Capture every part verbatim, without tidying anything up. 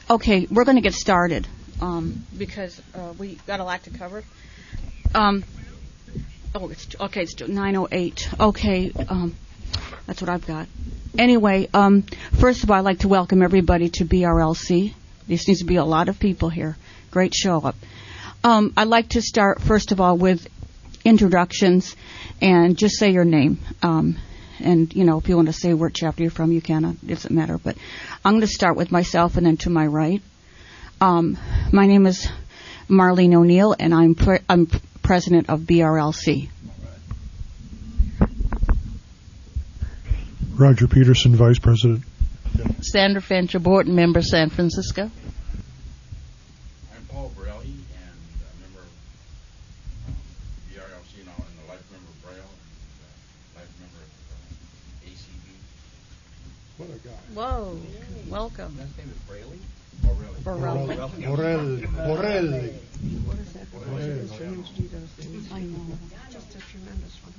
Okay, we're going to get started um, because uh, we got a lot to cover. Um, oh, it's okay. It's nine oh eight. Okay, um, that's what I've got. Anyway, um, first of all, I'd like to welcome everybody to B R L C. There seems to be a lot of people here. Great show up. Um, I'd like to start first of all with introductions and just say your name. Um, And, you know, if you want to say what chapter you're from, you can. It doesn't matter. But I'm going to start with myself and then to my right. Um, my name is Marlene O'Neill, and I'm, pre- I'm president of B R L C. Roger Peterson, vice president. Sandra Fancher, board member, San Francisco. I'm Paul Borelli, and a member of um, B R L C now, and the life member of Braille, and uh, life member of uh, A C B. What a guy. Whoa, welcome. Last name is Borelli? Borelli. Borelli. Borelli. Borelli. What is that? Borelli. I know. Just a tremendous one.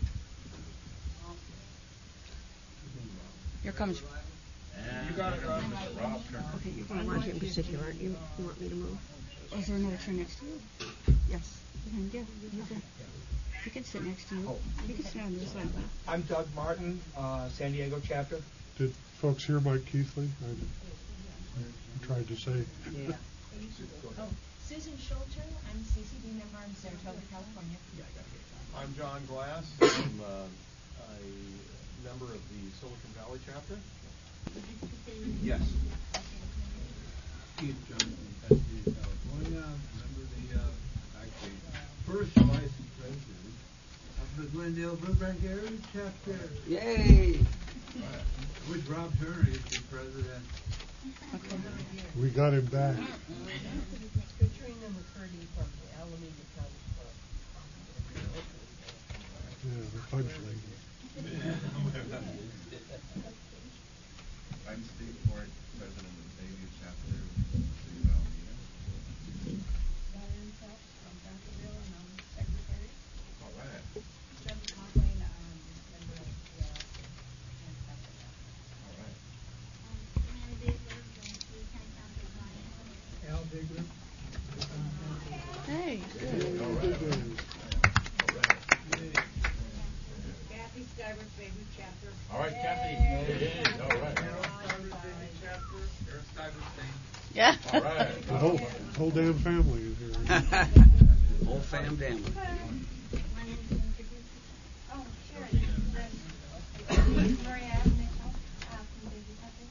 Here comes. And you got it, Rob. Rob Turner. Okay, you're going to want him to sit here, aren't you? You want me to move? Is there another chair next to you? Yes. Yeah, you can. You can sit next to you. You can sit on this side. I'm Doug Martin, uh, San Diego chapter. Did folks hear Mike Keithley? I, I tried to say. Yeah. Oh, Susan Schulter. I'm C C B member in Saratoga, California. I'm John Glass. I'm uh, a member of the Silicon Valley chapter. Yes. Keith Johnson, Pasadena, California. Member of the, uh, actually, first vice president of the Glendale Burbank area chapter. Yay! Which Rob Turner is the president. Okay. We got him back. Katrina McCurdy from the Alameda County Club. Yeah, the fudge lady. I'm Steve Ford, president of the Bayview chapter of the City of Alameda. Diane Phelps from Vacaville, and I'm secretary. All right. Jeff Conway, um, member of the All right. Al Bigler. Hey, All right. Kathy Stivers, Bayview chapter. All right, Kathy. Hey, all right. yeah. All right. The whole, whole damn family is here. Whole fam damn. Oh, sure. Maria Mitchell, uh, from Bayview chapter.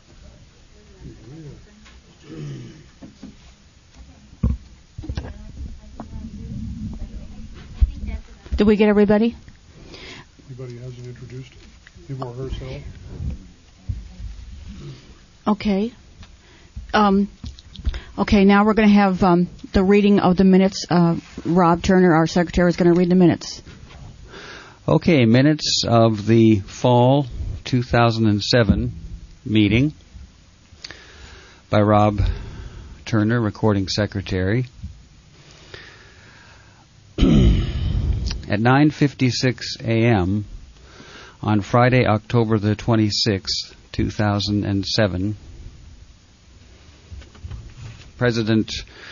Did we get everybody? Anybody hasn't introduced him or herself? Okay. Um, okay, now we're going to have um, the reading of the minutes. Uh, Rob Turner, our secretary, is going to read the minutes. Okay, minutes of the fall two thousand seven meeting by Rob Turner, recording secretary. At nine fifty-six a.m. on Friday, October the twenty-sixth, two thousand seven, President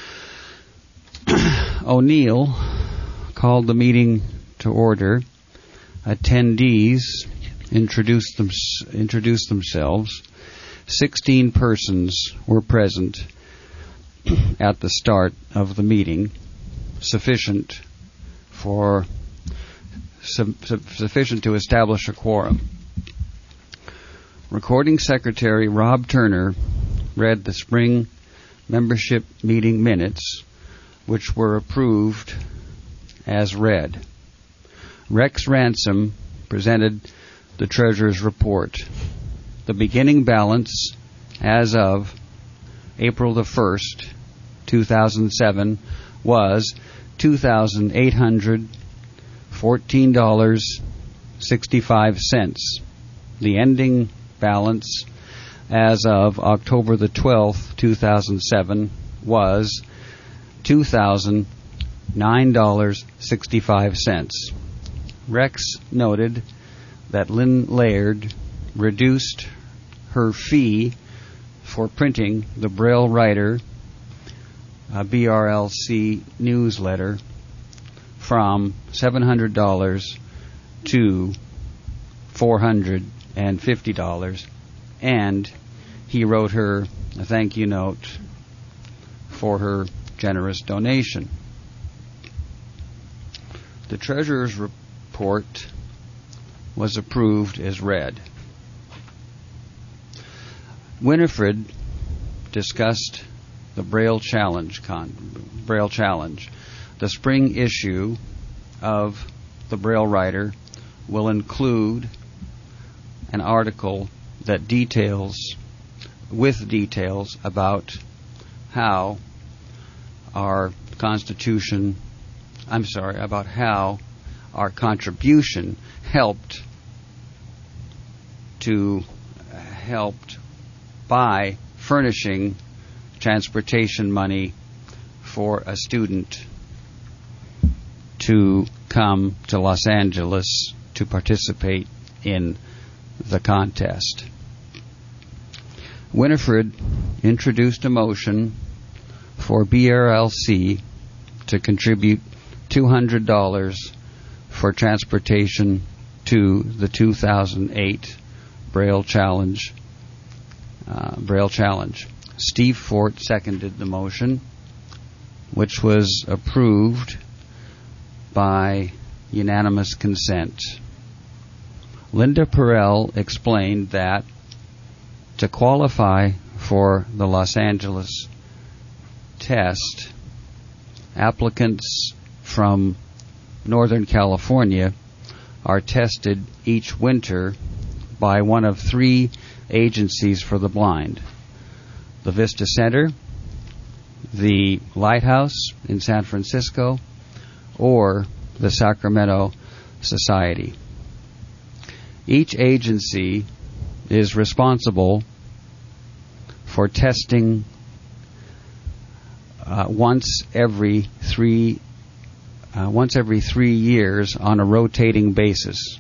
O'Neill called the meeting to order. Attendees introduced, them, introduced themselves. Sixteen persons were present at the start of the meeting, sufficient for su- su- sufficient to establish a quorum. Recording Secretary Rob Turner read the spring membership meeting minutes, which were approved as read. Rex Ransom presented the treasurer's report. The beginning balance as of April the first, two thousand seven was two thousand eight hundred fourteen dollars and sixty-five cents. The ending balance as of October the twelfth, two thousand seven was two thousand nine dollars and sixty-five cents. Rex noted that Lynn Laird reduced her fee for printing the Braille Writer uh, B R L C newsletter from seven hundred dollars to four hundred fifty dollars, and he wrote her a thank you note for her generous donation. The treasurer's report was approved as read. Winifred discussed the Braille Challenge, con- Braille Challenge. The spring issue of the Braille Writer will include an article that details, with details about how our Constitution, I'm sorry, about how our contribution helped to helped by furnishing transportation money for a student to come to Los Angeles to participate in the contest. Winifred introduced a motion for B R L C to contribute two hundred dollars for transportation to the two thousand eight Braille Challenge. Uh, Braille Challenge. Steve Fort seconded the motion, which was approved by unanimous consent. Linda Perrell explained that to qualify for the Los Angeles test, applicants from Northern California are tested each winter by one of three agencies for the blind: the Vista Center, the Lighthouse in San Francisco, or the Sacramento Society. Each agency is responsible for testing uh, once every three uh, once every three years on a rotating basis.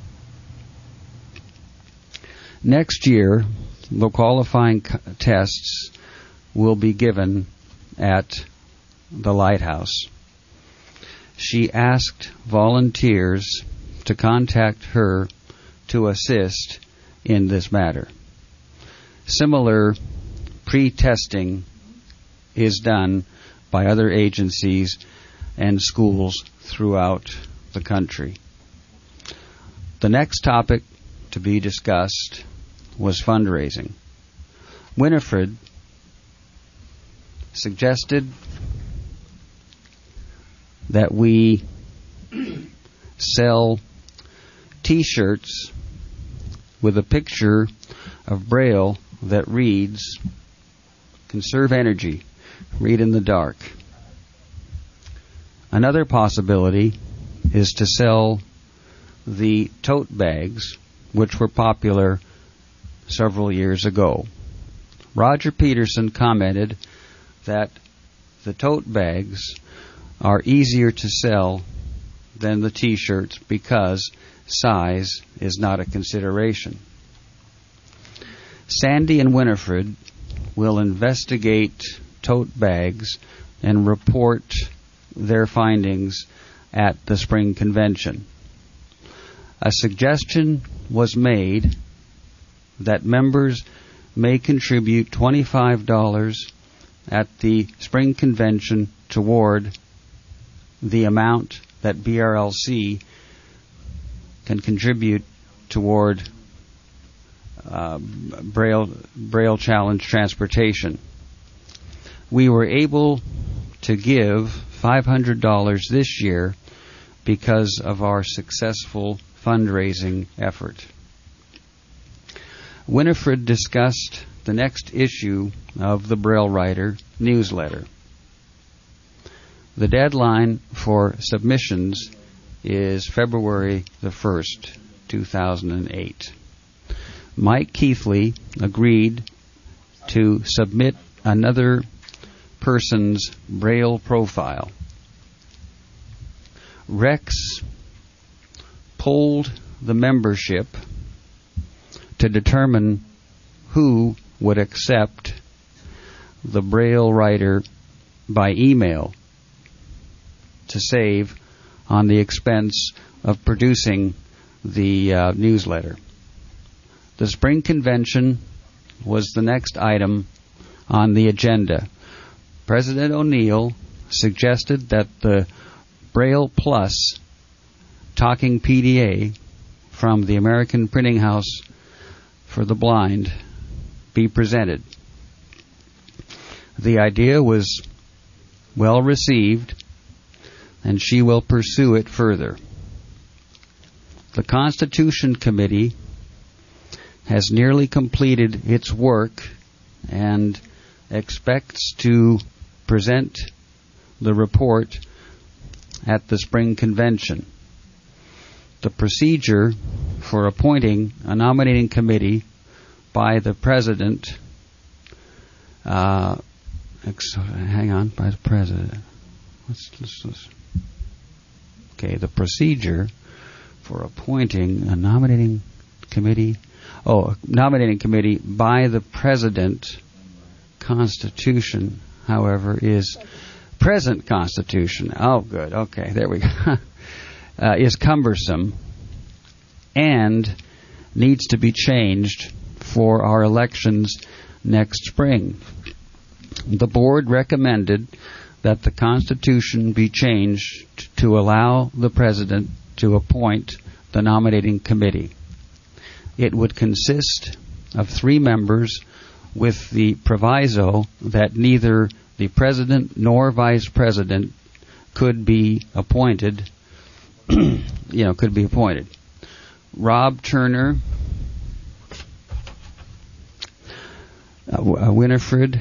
Next year, the qualifying c- tests will be given at the Lighthouse. She asked volunteers to contact her to assist in this matter. Similar pre-testing is done by other agencies and schools throughout the country. The next topic to be discussed was fundraising. Winifred suggested that we sell T-shirts with a picture of Braille that reads, "Conserve energy, read in the dark." Another possibility is to sell the tote bags, which were popular several years ago. Roger Peterson commented that the tote bags are easier to sell than the T-shirts because size is not a consideration. Sandy and Winifred will investigate tote bags and report their findings at the spring convention. A suggestion was made that members may contribute twenty-five dollars at the spring convention toward the amount that B R L C can contribute toward uh, Braille, Braille Challenge transportation. We were able to give five hundred dollars this year because of our successful fundraising effort. Winifred discussed the next issue of the Braille Writer newsletter. The deadline for submissions is February the first, two thousand eight. Mike Keithley agreed to submit another person's Braille profile. Rex polled the membership to determine who would accept the Braille writer by email to save on the expense of producing the uh, newsletter. The spring convention was the next item on the agenda. President O'Neill suggested that the Braille Plus talking P D A from the American Printing House for the Blind be presented. The idea was well received, and she will pursue it further. The Constitution Committee has nearly completed its work and expects to present the report at the spring convention. The procedure for appointing a nominating committee by the president, uh, ex- hang on, by the president. Let's, let's, let's. Okay, the procedure for appointing a nominating committee, oh, a nominating committee by the president. Constitution, however, is present Constitution. Oh, good. Okay, there we go. uh, is cumbersome and needs to be changed for our elections next spring. The board recommended that the Constitution be changed to allow the president to appoint the nominating committee. It would consist of three members with the proviso that neither the president nor vice president could be appointed, you know, could be appointed. Rob Turner, uh, Winifred,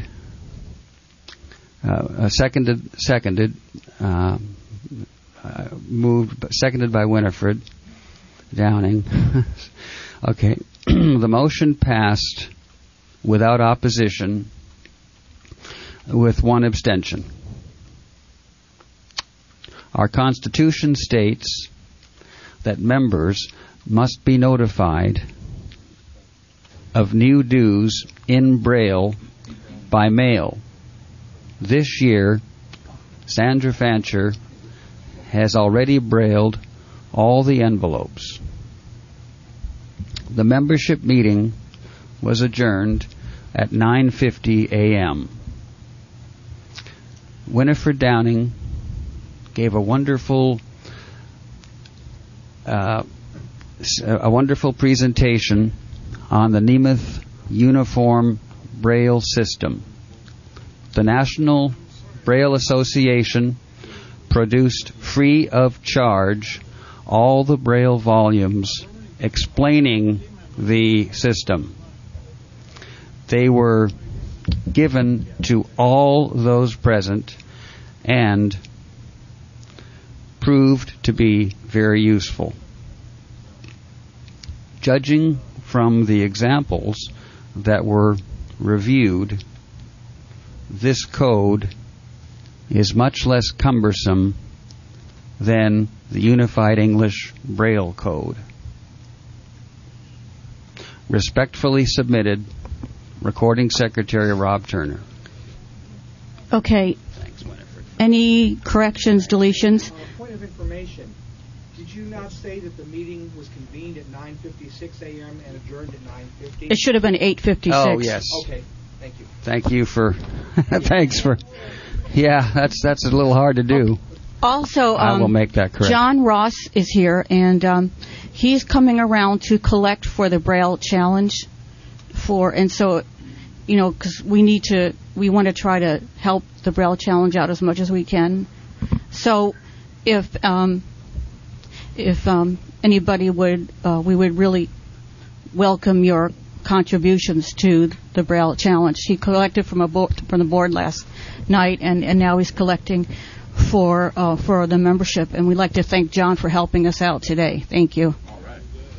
uh, seconded, seconded, uh, uh, moved, seconded by Winifred Downing. Okay, the motion passed without opposition, with one abstention. Our Constitution states that members must be notified of new dues in Braille by mail. This year, Sandra Fancher has already brailled all the envelopes. The membership meeting was adjourned at nine fifty a.m. Winifred Downing gave a wonderful uh, a wonderful presentation on the Nemeth Uniform Braille System. The National Braille Association produced free of charge all the Braille volumes explaining the system. They were given to all those present and proved to be very useful. Judging from the examples that were reviewed, this code is much less cumbersome than the Unified English Braille Code. Respectfully submitted, Recording Secretary Rob Turner. Okay. Thanks, Winifred. Any corrections, deletions? Uh, point of information. Did you not say that the meeting was convened at nine fifty-six a.m. and adjourned at nine fifty? It should have been eight fifty-six. Oh, yes. Okay, thank you. Thank you for, thanks for, yeah, that's that's a little hard to do. Also, um, I will make that correct. John Ross is here, and um, he's coming around to collect for the Braille Challenge. For and so, you know, because we need to, we want to try to help the Braille Challenge out as much as we can. So, if um, if um, anybody would, uh, we would really welcome your contributions to the Braille Challenge. He collected from a bo- from the board last night, and, and now he's collecting for uh, for the membership. And we'd like to thank John for helping us out today. Thank you. All right.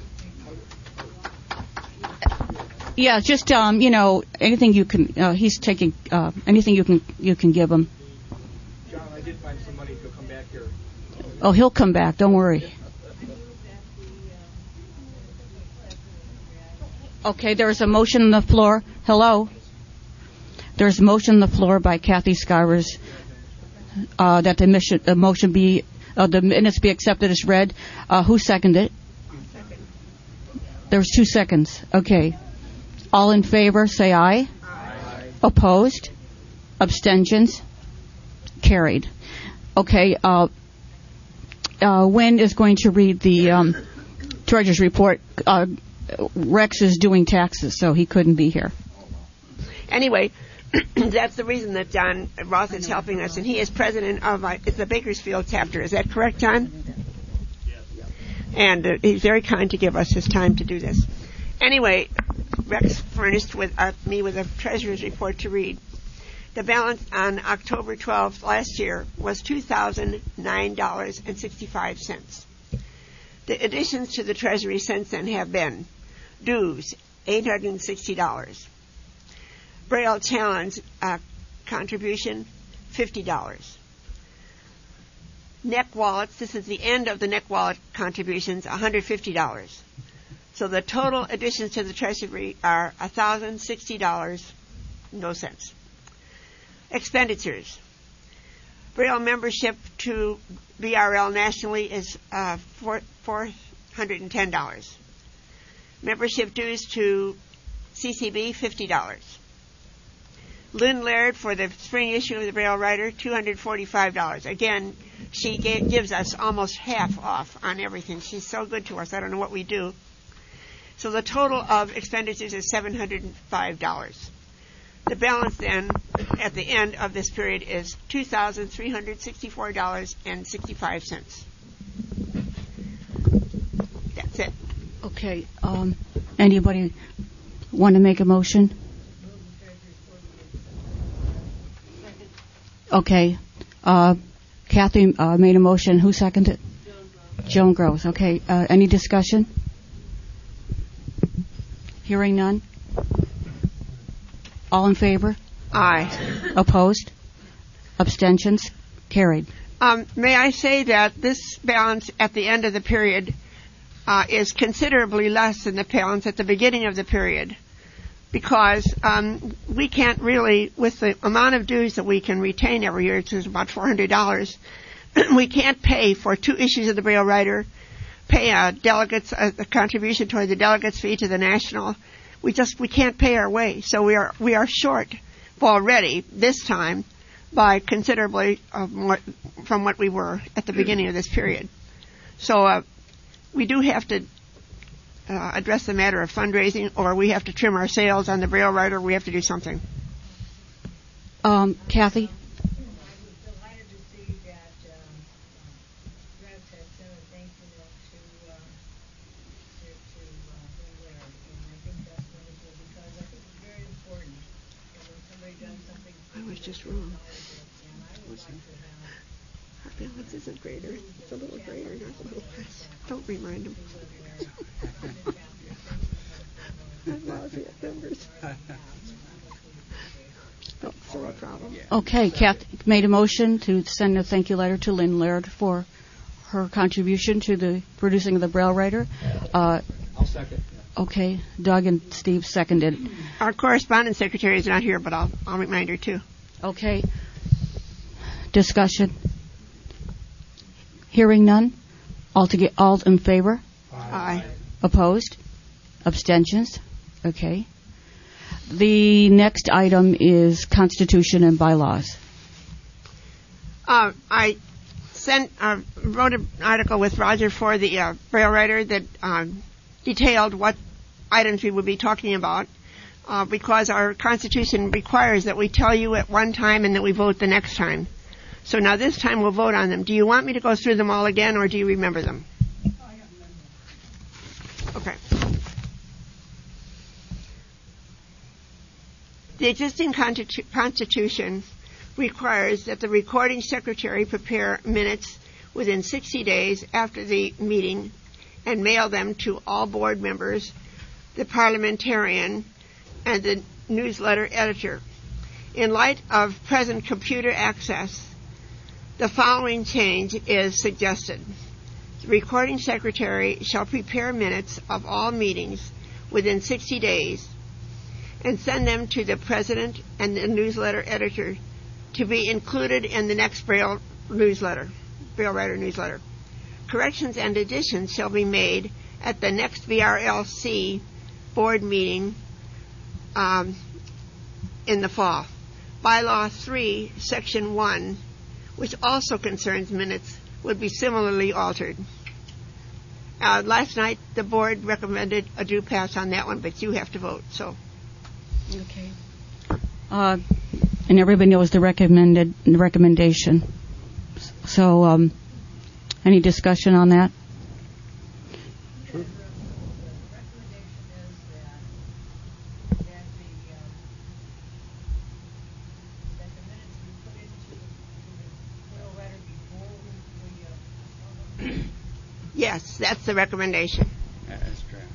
Yeah, just um, you know, anything you can. Uh, he's taking uh, anything you can you can give him. John, I did find some money to come back here. Oh, he'll come back. Don't worry. Okay, there is a motion on the floor. Hello. There's a motion on the floor by Kathy Skywers uh, that the, mission, the motion be, uh, the minutes be accepted as read. Uh, who seconded it? There was two seconds. Okay. All in favor, say aye. Aye. Opposed? Abstentions? Carried. Okay. Uh, uh, Wynn is going to read the um, Treasurer's report. Uh, Rex is doing taxes, so he couldn't be here. Anyway, that's the reason that John Roth is helping us, and he is president of uh, it's the Bakersfield chapter. Is that correct, John? Yes. And uh, he's very kind to give us his time to do this. Anyway, Rex furnished with uh, me with a treasurer's report to read. The balance on October twelfth last year was two thousand nine dollars and sixty-five cents. The additions to the Treasury since then have been dues, eight hundred sixty dollars. Braille Challenge uh, contribution, fifty dollars. Neck wallets, this is the end of the neck wallet contributions, one hundred fifty dollars. So the total additions to the Treasury are one thousand sixty dollars, no cents. Expenditures. Braille membership to B R L nationally is uh, four hundred ten dollars. Membership dues to C C B, fifty dollars. Lynn Laird for the spring issue of the Braille Writer, two hundred forty-five dollars. Again, she gave, gives us almost half off on everything. She's so good to us. I don't know what we do. So the total of expenditures is seven hundred five dollars. The balance then at the end of this period is two thousand three hundred sixty-four dollars and sixty-five cents. That's it. Okay. Um, anybody want to make a motion? Okay. Uh, Kathy uh, made a motion. Who seconded it? Joan Gross. Okay. Uh, any discussion? Hearing none. All in favor? Aye. Opposed? Abstentions? Carried. Um, may I say that this balance at the end of the period uh, is considerably less than the balance at the beginning of the period, because um, we can't really, with the amount of dues that we can retain every year, which is about four hundred dollars, we can't pay for two issues of the Braille Writer, pay uh, delegates a, a contribution toward the delegates fee to the national. We just we can't pay our way, so we are we are short already this time by considerably uh, more, from what we were at the beginning of this period. So uh, we do have to uh, address the matter of fundraising, or we have to trim our sails on the Braille Writer. We have to do something. Um, Kathy. Just wrong. Our balance isn't greater. It's a little greater, not a little less. Don't remind him. I'm lousy at numbers. That's no problem. Okay, Kathy made a motion to send a thank you letter to Lynn Laird for her contribution to the producing of the Braille Writer. Uh, I'll second. Okay, Doug and Steve seconded. Our correspondence secretary is not here, but I'll I'll remind her too. Okay. Discussion. Hearing none. All to get all in favor? Aye. Opposed? Abstentions? Okay. The next item is Constitution and bylaws. Uh, I sent uh, wrote an article with Roger for the uh, Braille Writer that uh, detailed what items we would be talking about. Uh, because our Constitution requires that we tell you at one time and that we vote the next time. So now this time we'll vote on them. Do you want me to go through them all again, or do you remember them? Okay. The existing Constitu- Constitution requires that the recording secretary prepare minutes within sixty days after the meeting and mail them to all board members, the parliamentarian, and the newsletter editor. In light of present computer access, the following change is suggested. The recording secretary shall prepare minutes of all meetings within sixty days and send them to the president and the newsletter editor to be included in the next Braille newsletter, Braille Writer newsletter. Corrections and additions shall be made at the next V R L C board meeting um, in the fall. Bylaw three, Section one, which also concerns minutes, would be similarly altered. Uh, last night, the board recommended a do pass on that one, but you have to vote. So, Okay. Uh, and everybody knows the recommended the recommendation. So, um, any discussion on that? Sure. yes, that's the recommendation. As draft.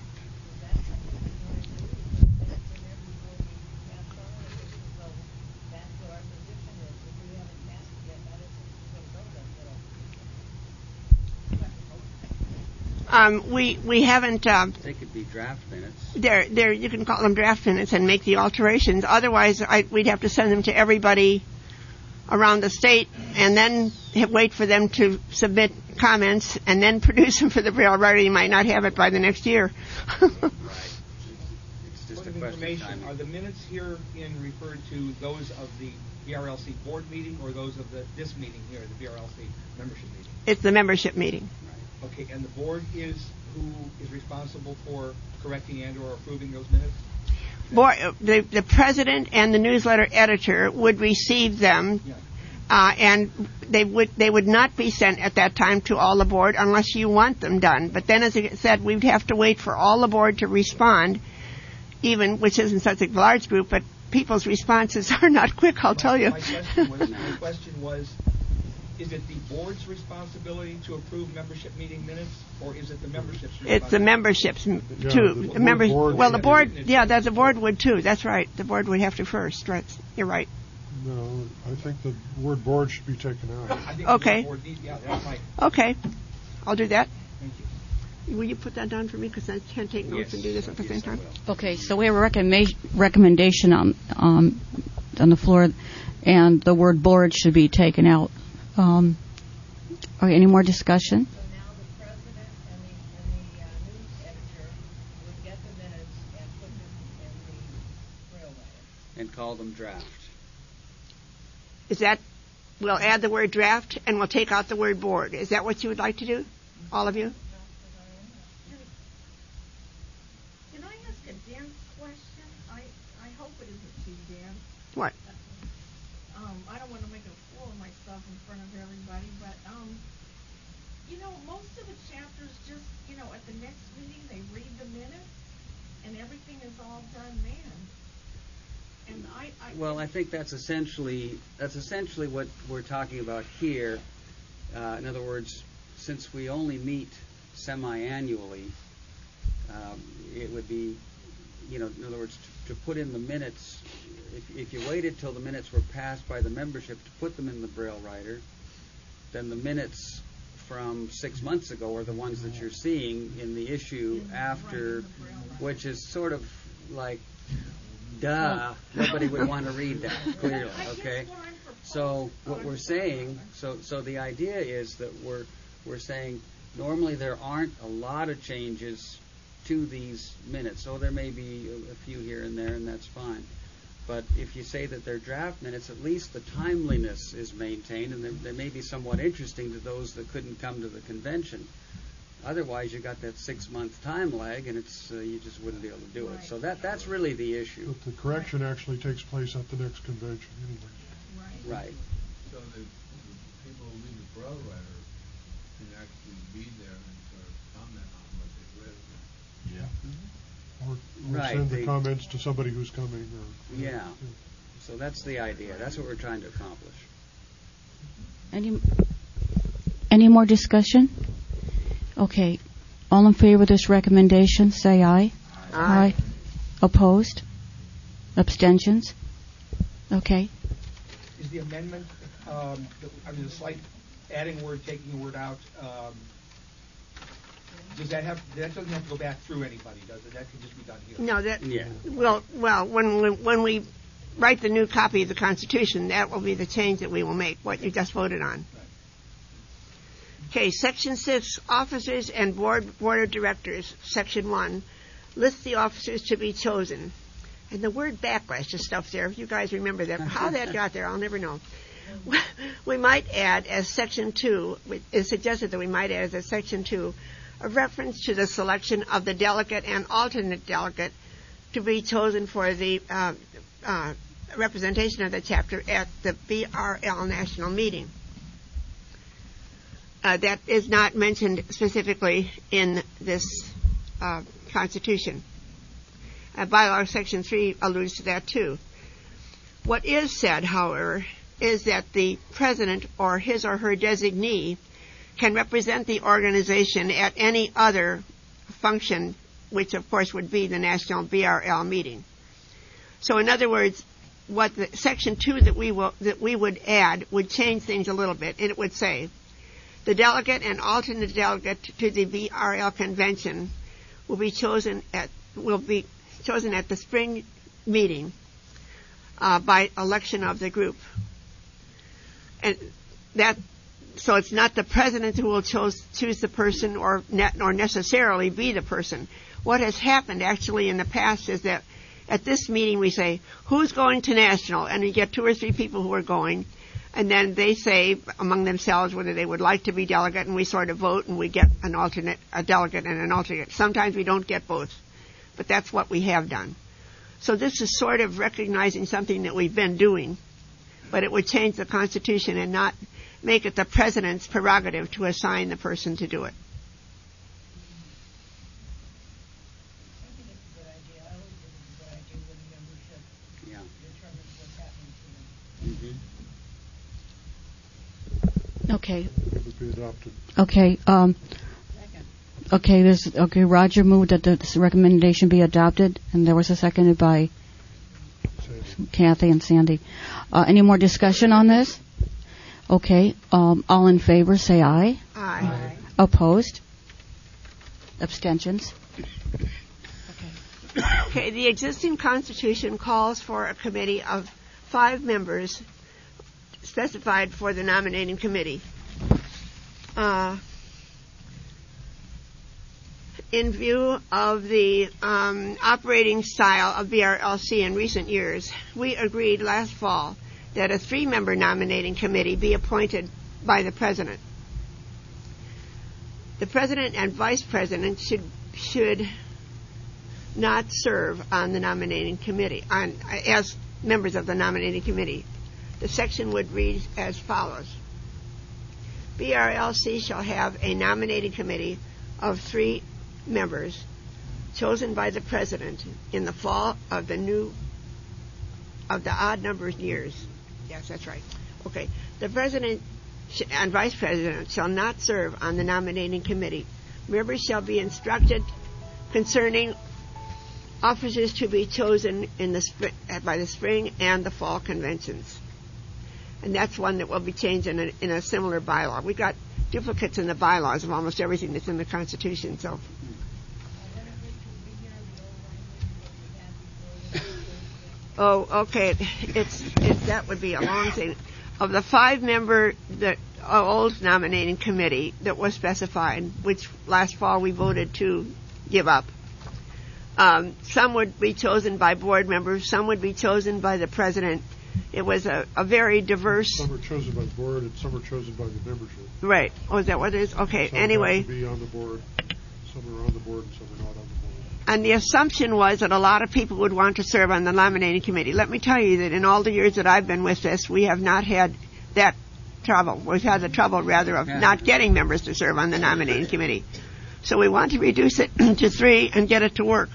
Um, we we haven't. Um, They could be draft minutes. there, there. You can call them draft minutes and make the alterations. Otherwise, I, we'd have to send them to everybody around the state, and then have, wait for them to submit comments, and then produce them for the Braille Writer. You might not have it by the next year. Right. It's just Point a of question of information, timing. are the minutes here in referred to those of the B R L C board meeting or those of the this meeting here, the B R L C membership meeting? It's the membership meeting. Okay, and the board is who is responsible for correcting and or approving those minutes? Board, the, the president and the newsletter editor would receive them, Yeah. uh, and they would they would not be sent at that time to all the board unless you want them done. But then, as I said, we'd have to wait for all the board to respond, even which isn't such a large group, but people's responses are not quick. I'll tell you. My question was, my question was, is it the board's responsibility to approve membership meeting minutes, or is it the membership's responsibility? It's the memberships m- Yeah, too. the The members. board- Well, the board. Yeah. Yeah, that the board would too. That's right. The board would have to first. Right. You're right. No, I think the word board should be taken out. I think Okay. the board needs- yeah, that's my, Okay, I'll do that. thank you. Will you put that down for me? Because I can't take notes Yes. and do this at the Yes, same I time. will. Okay, so we have a recommenda- recommendation on um, on the floor, and the word board should be taken out. Um, okay, any more discussion? So now the president and the, and the uh, news editor would get the minutes and put them in the Braille Writer. And call them draft. Is that? We'll add the word draft and we'll take out the word board. Is that what you would like to do, all of you? Can I ask a Dan question? I, I hope it isn't too Dan. What? Um, I don't want to make a fool of myself in front of everybody, but, um, you know, most of the chapters just, you know, at the next meeting, they read the minutes, and everything is all done then. And I, I Well, I think that's essentially that's essentially what we're talking about here. Uh, in other words, since we only meet semi-annually, um, it would be, you know, in other words, to, to put in the minutes. If, if you waited till the minutes were passed by the membership to put them in the Braille Writer, then the minutes from six months ago are the ones that you're seeing in the issue after, which is sort of like, duh, nobody would want to read that, clearly, okay? So what we're saying, so so the idea is that we're we're saying normally there aren't a lot of changes to these minutes. So there may be a, a few here and there, and that's fine. But if you say that they're draft minutes, at least the timeliness is maintained, and they may be somewhat interesting to those that couldn't come to the convention. Otherwise, you got that six-month time lag, and it's uh, you just wouldn't be able to do it. So that that's really the issue. But the correction actually takes place at the next convention anyway. Right. So the, the people who read the Braille Writer can actually be there and sort of comment on what they read. Yeah. Or, or Right, send the they- comments to somebody who's coming. Or, Yeah. So that's the idea. That's what we're trying to accomplish. Any any more discussion? Okay. All in favor of this recommendation, say aye. Aye. Opposed? Abstentions? Okay. Is the amendment, um, the, I mean, the slight adding a word, taking a word out, um, does that have, that doesn't have to go back through anybody, does it? That can just be done here? No, that, Yeah. well, well, when, we- when we write the new copy of the Constitution, that will be the change that we will make, what you just voted on. Okay, Section six, Officers and Board, Board of Directors, Section one, lists the officers to be chosen. And the word backlash is stuff there. If you guys remember that, how that got there, I'll never know. We might add, as Section two, it's suggested that we might add as Section two, a reference to the selection of the delegate and alternate delegate to be chosen for the uh, uh, representation of the chapter at the B R L national meeting. Uh, that is not mentioned specifically in this uh, Constitution. Uh, bylaw Section three alludes to that too. What is said, however, is that the president or his or her designee can represent the organization at any other function, which of course would be the national B R L meeting. So in other words, what the Section two that we will, that we would add would change things a little bit, and it would say, the delegate and alternate delegate to the B R L convention will be chosen at will be chosen at the spring meeting uh, by election of the group, and that so it's not the president who will choose choose the person or net, or necessarily be the person. What has happened actually in the past is that at this meeting we say who's going to national, and we get two or three people who are going. And then they say among themselves whether they would like to be delegate, and we sort of vote, and we get an alternate, a delegate and an alternate. Sometimes we don't get both, but that's what we have done. So this is sort of recognizing something that we've been doing, but it would change the Constitution and not make it the president's prerogative to assign the person to do it. I think it's a good idea. I always think it's a good idea when membership Yeah. determines what's happening to them. Mm-hmm. Okay. It would be adopted. Okay. Um, Second. okay. There's okay. Roger moved that the this recommendation be adopted, and there was a seconded by Say, Kathy and Sandy. Uh, any more discussion on this? Okay. Um, all in favor, say aye. Aye. Opposed? Abstentions? Okay, the existing Constitution calls for a committee of five members specified for the nominating committee. Uh, in view of the um, operating style of B R L C in recent years, we agreed last fall that a three-member nominating committee be appointed by the president. The president and vice president should should not serve on the nominating committee on as members of the nominating committee. The section would read as follows. B R L C shall have a nominating committee of three members chosen by the president in the fall of the new of the odd numbered years. Yes, that's right. Okay. The president sh- and vice president shall not serve on the nominating committee. Members shall be instructed concerning officers to be chosen in the spring, by the spring and the fall conventions. And that's one that will be changed in a, in a similar bylaw. We've got duplicates in the bylaws of almost everything that's in the Constitution. So, oh, okay, it's, it's that would be a long thing. Of the five-member the uh, old nominating committee that was specified, which last fall we voted to give up. Um, some would be chosen by board members. Some would be chosen by the president. It was a, a very diverse. Some are chosen by the board, and some are chosen by the membership. Right. Oh, is that what it is? Okay. Some Anyway. have to be on the board. Some are on the board, and some are not on the board. And the assumption was that a lot of people would want to serve on the nominating committee. Let me tell you that in all the years that I've been with this, we have not had that trouble. We've had the trouble, rather, of not getting members to serve on the nominating committee. So we want to reduce it to three and get it to work.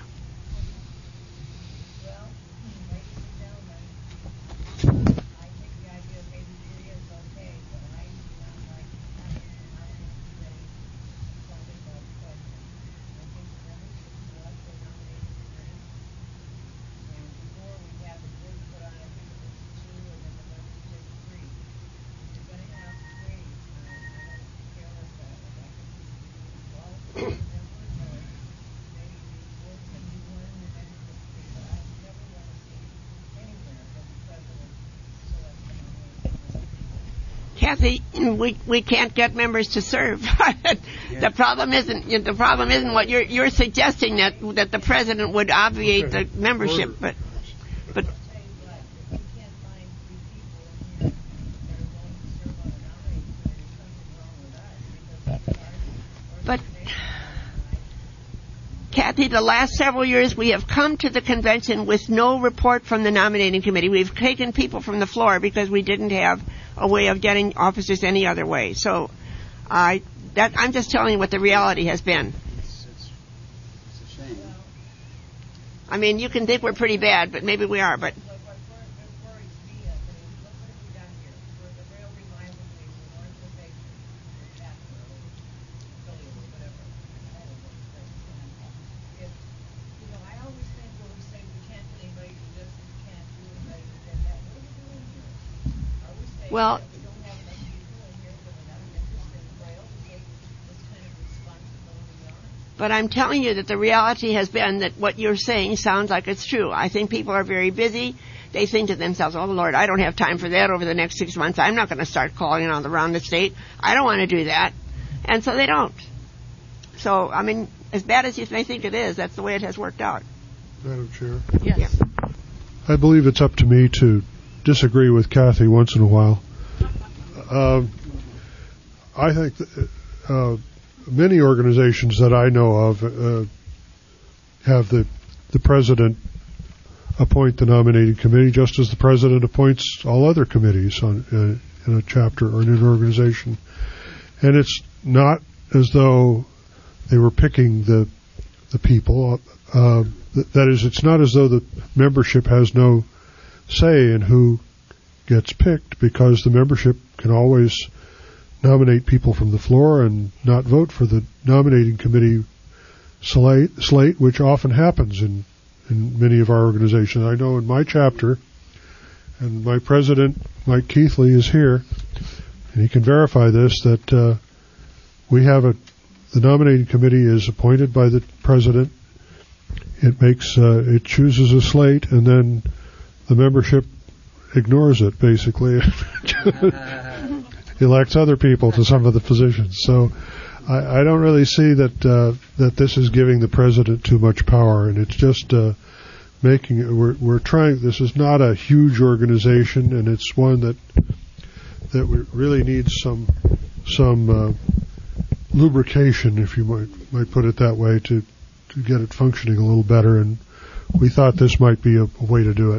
Well, ladies and gentlemen, I think the idea of maybe three is okay, but I do not like having a nominating committee funded by the president. I think the members should select their nominating committee. And before we have the board put on, I think it was two, and then the members take three. If you're gonna have three, I I don't care what that, I think you should do well. Kathy, we we can't get members to serve. The problem isn't the problem isn't what you're you're suggesting that that the president would obviate the membership, but but. But, Kathy, the last several years we have come to the convention with no report from the nominating committee. We've taken people from the floor because we didn't have a way of getting officers any other way. So, I that I'm just telling you what the reality has been. It's, it's, it's a shame. I mean, you can think we're pretty bad, but maybe we are. But well, but I'm telling you that the reality has been that what you're saying sounds like it's true. I think people are very busy. They think to themselves, oh, Lord, I don't have time for that over the next six months. I'm not going to start calling on around the state. I don't want to do that. And so they don't. So, I mean, as bad as you may think it is, that's the way it has worked out. Madam Chair? Yes. Yeah. I believe it's up to me to disagree with Kathy once in a while. Um, I think that, uh, many organizations that I know of uh, have the the president appoint the nominating committee, just as the president appoints all other committees on uh, in a chapter or in an organization. And it's not as though they were picking the the people. Uh, th- that is, it's not as though the membership has no say in who gets picked, because the membership can always nominate people from the floor and not vote for the nominating committee slate, slate which often happens in, in many of our organizations. I know in my chapter, and my president, Mike Keithley, is here, and he can verify this, that uh, we have a, the nominating committee is appointed by the president. It makes, uh, it chooses a slate, and then the membership ignores it, basically. Elects other people to some of the positions. So I, I don't really see that uh, that this is giving the president too much power, and it's just uh, making it, we're we're trying. This is not a huge organization, and it's one that that we really needs some some uh, lubrication, if you might might put it that way, to to get it functioning a little better. And we thought this might be a, a way to do it.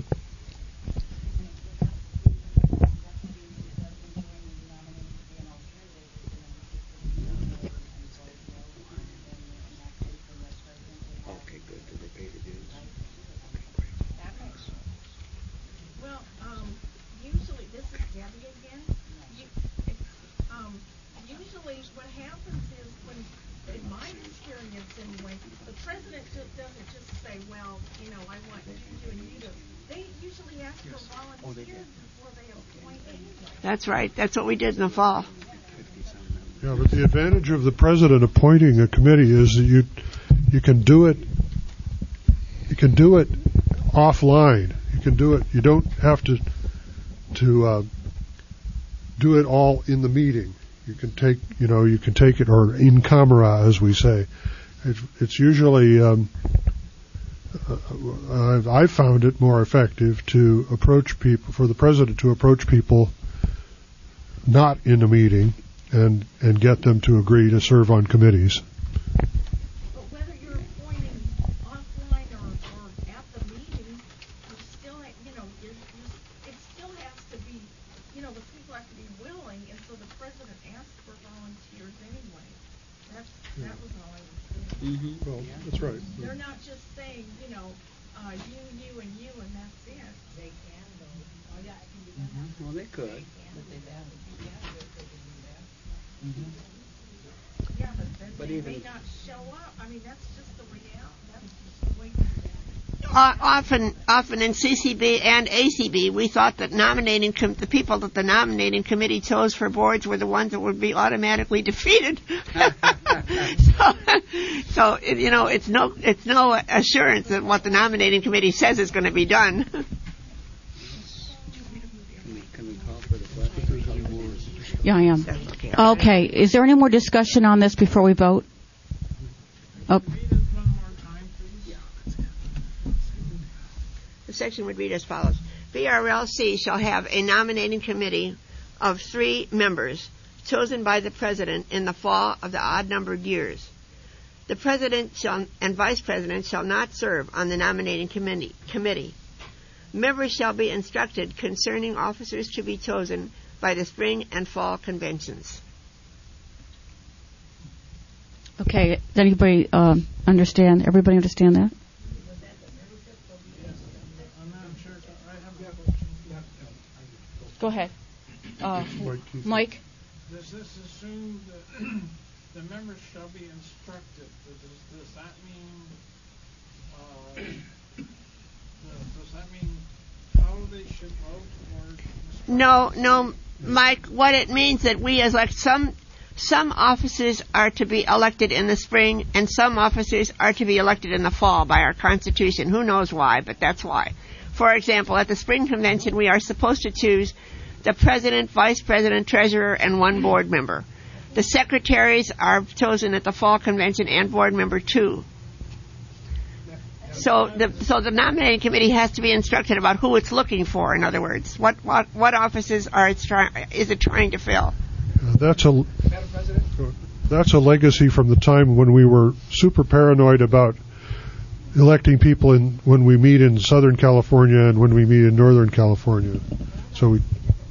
That's right. That's what we did in the fall. Yeah, but the advantage of the president appointing a committee is that you you can do it you can do it offline. You can do it. You don't have to to uh, do it all in the meeting. You can take you know you can take it or in camera, as we say. It, it's usually um, uh, I've found it more effective to approach people for the president to approach people not in a meeting and and get them to agree to serve on committees. But whether you're appointing offline or, or at the meeting, you still, you know, you're, you're, it still has to be, you know, the people have to be willing, and so the president asked for volunteers anyway. That's that was all I was saying. Mm-hmm. Well, that's right. They're not just saying, you know, uh, you, you, and you, and that's it. They can, though. Oh, yeah, it can be done. Mm-hmm. Well, they could. But they can. Mm-hmm. Yeah, but then But they even may not show up. I mean, that's just the reality. That's just the way it is. Uh, often, often in C C B and A C B, we thought that nominating com- the people that the nominating committee chose for boards were the ones that would be automatically defeated. so, so it, you know, it's no, it's no assurance that what the nominating committee says is going to be done. Can we, can we call for the question? Yeah, I am. Okay. Is there any more discussion on this before we vote? Oh. The section would read as follows. V R L C shall have a nominating committee of three members chosen by the president in the fall of the odd-numbered years. The president shall, and vice president shall not serve on the nominating committee. committee. Members shall be instructed concerning officers to be chosen by the spring and fall conventions. Okay. Does anybody um, understand? Everybody understand that? Go ahead. Uh, Mike? Does this assume that the members shall be instructed? Does, does that mean uh, does, does that mean how they should vote? Or No, no, Mike. What it means that we as like some some offices are to be elected in the spring, and some offices are to be elected in the fall by our Constitution. Who knows why? But that's why. For example, at the spring convention, we are supposed to choose the president, vice president, treasurer, and one board member. The secretaries are chosen at the fall convention and board member two. So the so the nominating committee has to be instructed about who it's looking for. In other words, what what, what offices are it trying is it trying to fill? Uh, that's a that's a legacy from the time when we were super paranoid about electing people in when we meet in Southern California and when we meet in Northern California. So we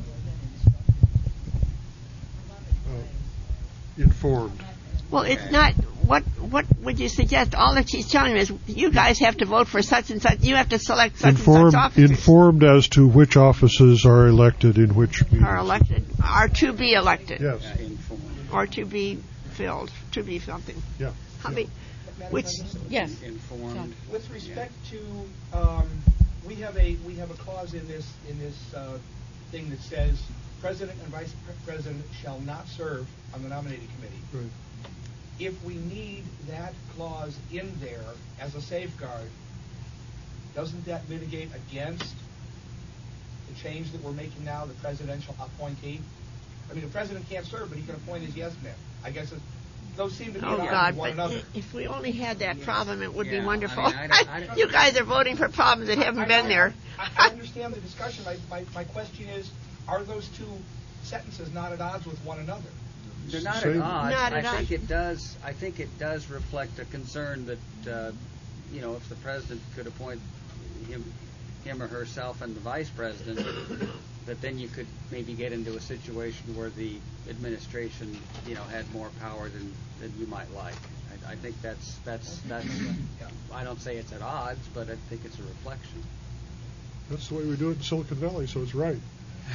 uh, informed. Well, it's not. What what would you suggest? All that she's telling me is you guys have to vote for such and such. You have to select such informed, and such officers. Informed as to which offices are elected in which meetings. Are elected. Are to be elected. Yes. Or to be filled. To be something. Yeah. How many? Which? Yes. Informed. With respect to, um, we have a we have a clause in this in this uh, thing that says president and vice president shall not serve on the nominating committee. Right. If we need that clause in there as a safeguard, doesn't that mitigate against the change that we're making now, the presidential appointee? I mean, the president can't serve, but he can appoint his yes men. I guess it, those seem to be Oh at odds God! with one But another. if we only had that problem, it would Yeah, be wonderful. I mean, I don't- I don't- You guys are voting for problems that haven't I- been I- there. I, I understand the discussion. My, my, my question is, are those two sentences not at odds with one another? They're not Same. at odds. Not I at think odds. it does. I think it does reflect a concern that, uh, you know, if the president could appoint him, him or herself, and the vice president, that then you could maybe get into a situation where the administration, you know, had more power than, than you might like. I, I think that's that's that's. I don't say it's at odds, but I think it's a reflection. That's the way we do it in Silicon Valley, so it's right.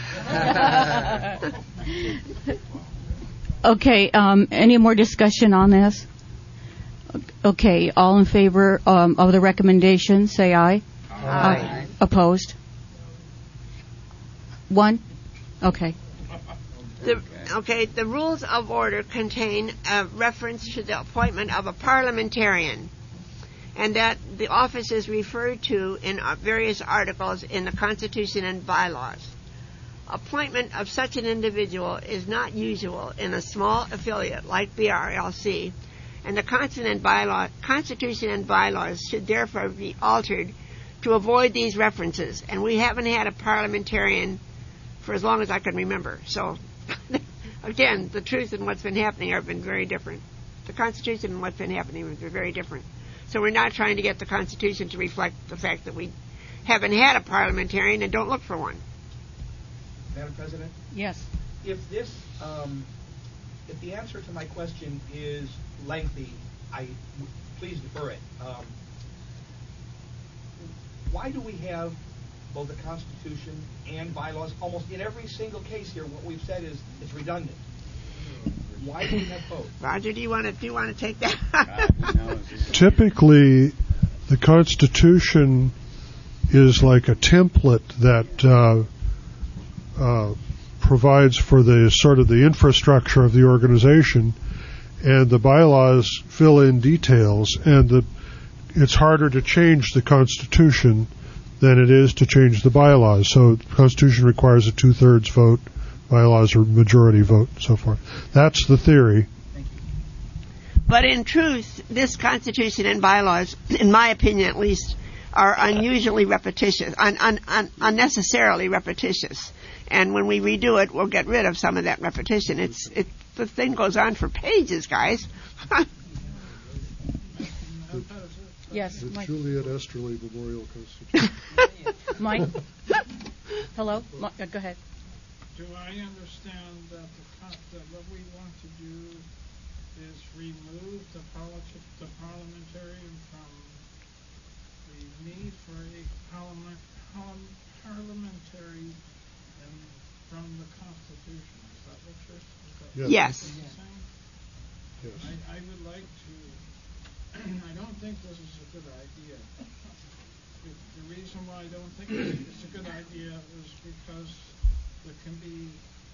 Okay, um, any more discussion on this? Okay, all in favor um, of the recommendation, say aye. Aye. Opposed? One? Okay. The, okay, the rules of order contain a reference to the appointment of a parliamentarian, and that the office is referred to in uh, various articles in the Constitution and bylaws. Appointment of such an individual is not usual in a small affiliate like B R L C, and the Constitution and, bylaw, Constitution and bylaws should therefore be altered to avoid these references. And we haven't had a parliamentarian for as long as I can remember. So, again, the truth and what's been happening have been very different. The Constitution and what's been happening have been very different. So we're not trying to get the Constitution to reflect the fact that we haven't had a parliamentarian and don't look for one. Madam President? Yes. If this, um, if the answer to my question is lengthy, I please defer it. Um, why do we have both the Constitution and bylaws? Almost in every single case here, what we've said is it's redundant. Why do we have both? Roger, do you want to do you want to take that? Typically, the Constitution is like a template that uh, uh, provides for the sort of the infrastructure of the organization, and the bylaws fill in details, and the it's harder to change the Constitution than it is to change the bylaws. So the Constitution requires a two-thirds vote. bylaws are majority vote and so forth. That's the theory. But in truth, this Constitution and bylaws, in my opinion at least, are unusually repetitious, un, un, un, unnecessarily repetitious. And when we redo it, we'll get rid of some of that repetition. It's it, the thing goes on for pages, guys. Yes, the Mike. Juliet Esterly Memorial Constitution. Mike? Hello? Mi- uh, go ahead. Do I understand that, the con- that what we want to do is remove the, politi- the parliamentarian from the need for a parliament- parliam- parliamentary and from the Constitution? Is that what you're is that Yes. what you're saying? Yes. I, I would like to. I don't think this is a good idea. The, the reason why I don't think it's a good idea is because there can be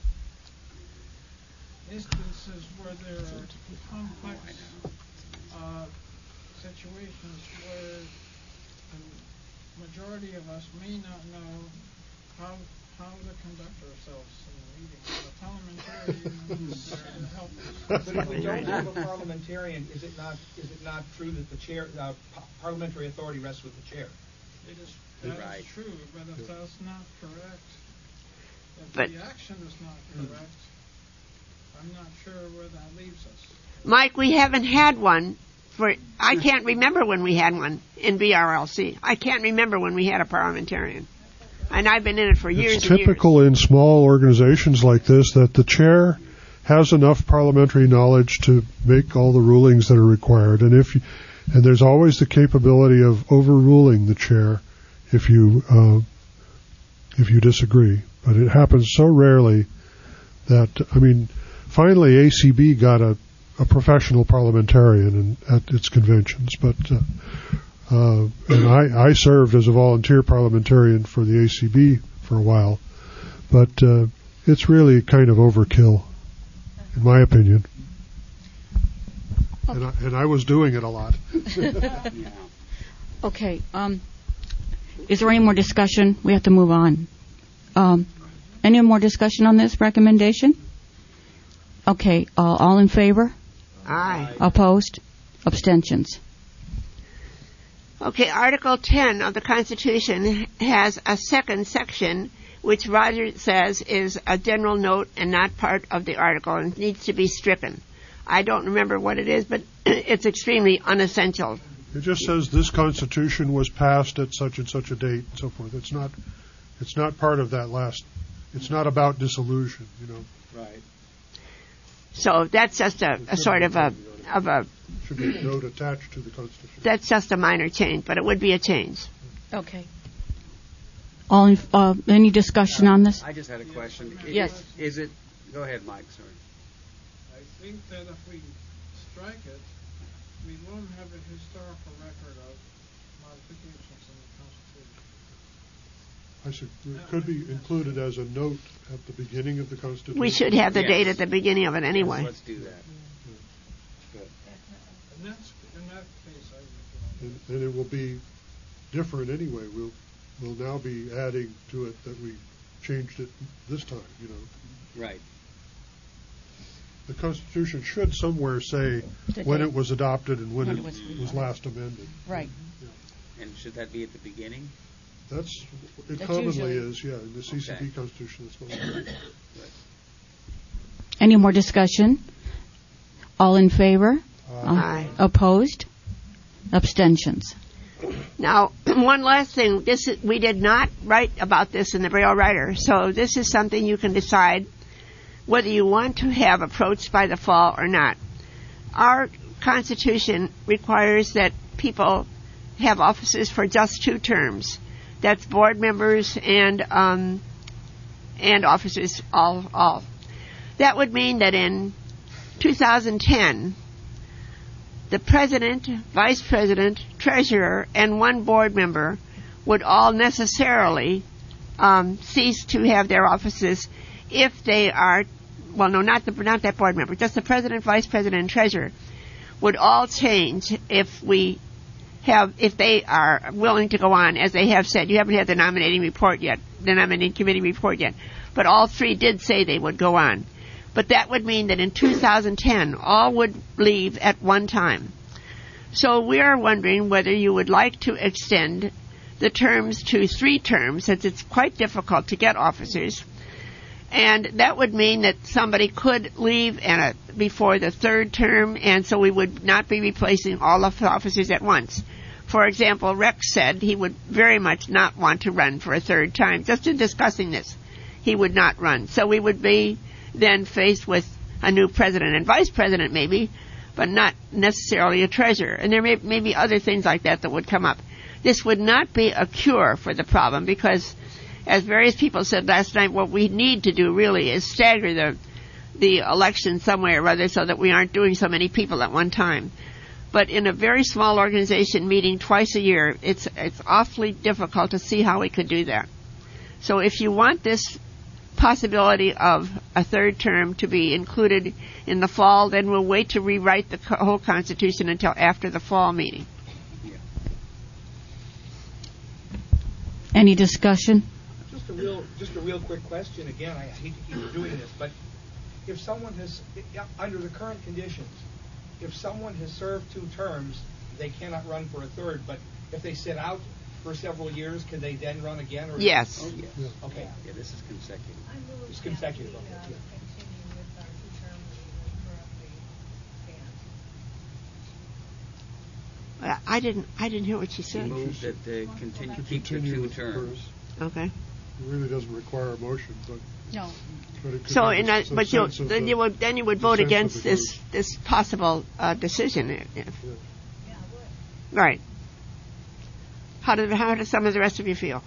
instances where there are complex uh, situations where the majority of us may not know how how to conduct ourselves in the meeting. The parliamentarian is there to help us. But if we don't have a parliamentarian, is it not is it not true that the chair, uh, pa- parliamentary authority rests with the chair? It is that Right. is true, but if that's not correct, if But- the action is not correct, I'm not sure where that leaves us. Mike, we haven't had one for, I can't remember when we had one in B R L C. I can't remember when we had a parliamentarian. And I've been in it for years It's and years. typical in small organizations like this that the chair has enough parliamentary knowledge to make all the rulings that are required, and if you, and there's always the capability of overruling the chair if you uh, if you disagree. But it happens so rarely that, I mean, finally A C B got a, a professional parliamentarian in, at its conventions, but. Uh, Uh, and I, I served as a volunteer parliamentarian for the A C B for a while, but uh, it's really kind of overkill, in my opinion. And I, and I was doing it a lot. Okay. Um, is there any more discussion? We have to move on. Um, any more discussion on this recommendation? Okay. Uh, all in favor? Aye. Opposed? Abstentions? Okay, Article ten of the Constitution has a second section which Roger says is a general note and not part of the article and needs to be stricken. I don't remember what it is, but it's extremely unessential. It just says this Constitution was passed at such and such a date and so forth. It's not, it's not part of that last. It's not about dissolution, you know. Right. So that's just a, a sort of a of a. Should be a note attached to the Constitution. That's just a minor change, but it would be a change. Okay. All in, uh, any discussion on this? I just had a question. I- Yes. Is it? Go ahead, Mike. Sorry. I think that if we strike it, we won't have a historical record of modifications in the Constitution. I said it could be included as a note at the beginning of the Constitution. We should have the Yes. date at the beginning of it anyway. Yes, let's do that. Good. In that, in that case, I would. And, and it will be different anyway. We'll we'll now be adding to it that we changed it this time. You know, Right. the Constitution should somewhere say The when date. it was adopted and when, When it it was was last amended. Right. And should that be at the beginning? That's it. That's commonly usually- is, yeah. In the C C B Okay. Constitution, that's what we do. Any more discussion? All in favor? Aye. Opposed? Abstentions? Now, one last thing. This is, we did not write about this in the Braille Writer, so this is something you can decide whether you want to have approached by the fall or not. Our Constitution requires that people have offices for just two terms. That's board members and um, and officers all all. That would mean that in two thousand ten, the president, vice president, treasurer, and one board member would all necessarily um, cease to have their offices if they are, well, no, not the not that board member, just the president, vice president, and treasurer would all change if we have, if they are willing to go on, as they have said. You haven't had the nominating report yet, the nominating committee report yet. but all three did say they would go on. But that would mean that in two thousand ten, all would leave at one time. So we are wondering whether you would like to extend the terms to three terms, since it's quite difficult to get officers. And that would mean that somebody could leave and, uh, before the third term, and so we would not be replacing all of the officers at once. For example, Rex said he would very much not want to run for a third time. Just in discussing this, he would not run. So we would be then faced with a new president and vice president maybe, but not necessarily a treasurer. And there may, may be other things like that that would come up. This would not be a cure for the problem because, as various people said last night, what we need to do really is stagger the the election some way or other so that we aren't doing so many people at one time. But in a very small organization meeting twice a year, it's it's awfully difficult to see how we could do that. So if you want this possibility of a third term to be included in the fall, then we'll wait to rewrite the co- whole Constitution until after the fall meeting. Any discussion? Just a real, just a real quick question. Again, I hate to keep doing this, but if someone has, under the current conditions, if someone has served two terms, they cannot run for a third. But if they sit out for several years, can they then run again? Or yes. Oh, yes. Yeah. Okay. Yeah, this is consecutive. It's consecutive. Okay. Uh, Yeah. continue with our two terms we currently stand. Uh, I didn't. I didn't hear what she She said. moved that they continue, To keep the continue two with the terms. first. Okay. It really doesn't require a motion, but, No. but it could So, have in a, some but you sense of then the- you would then you would the vote sense of against the this group. this possible uh, decision. Yeah, it would. Right. How do how do some of the rest of you feel?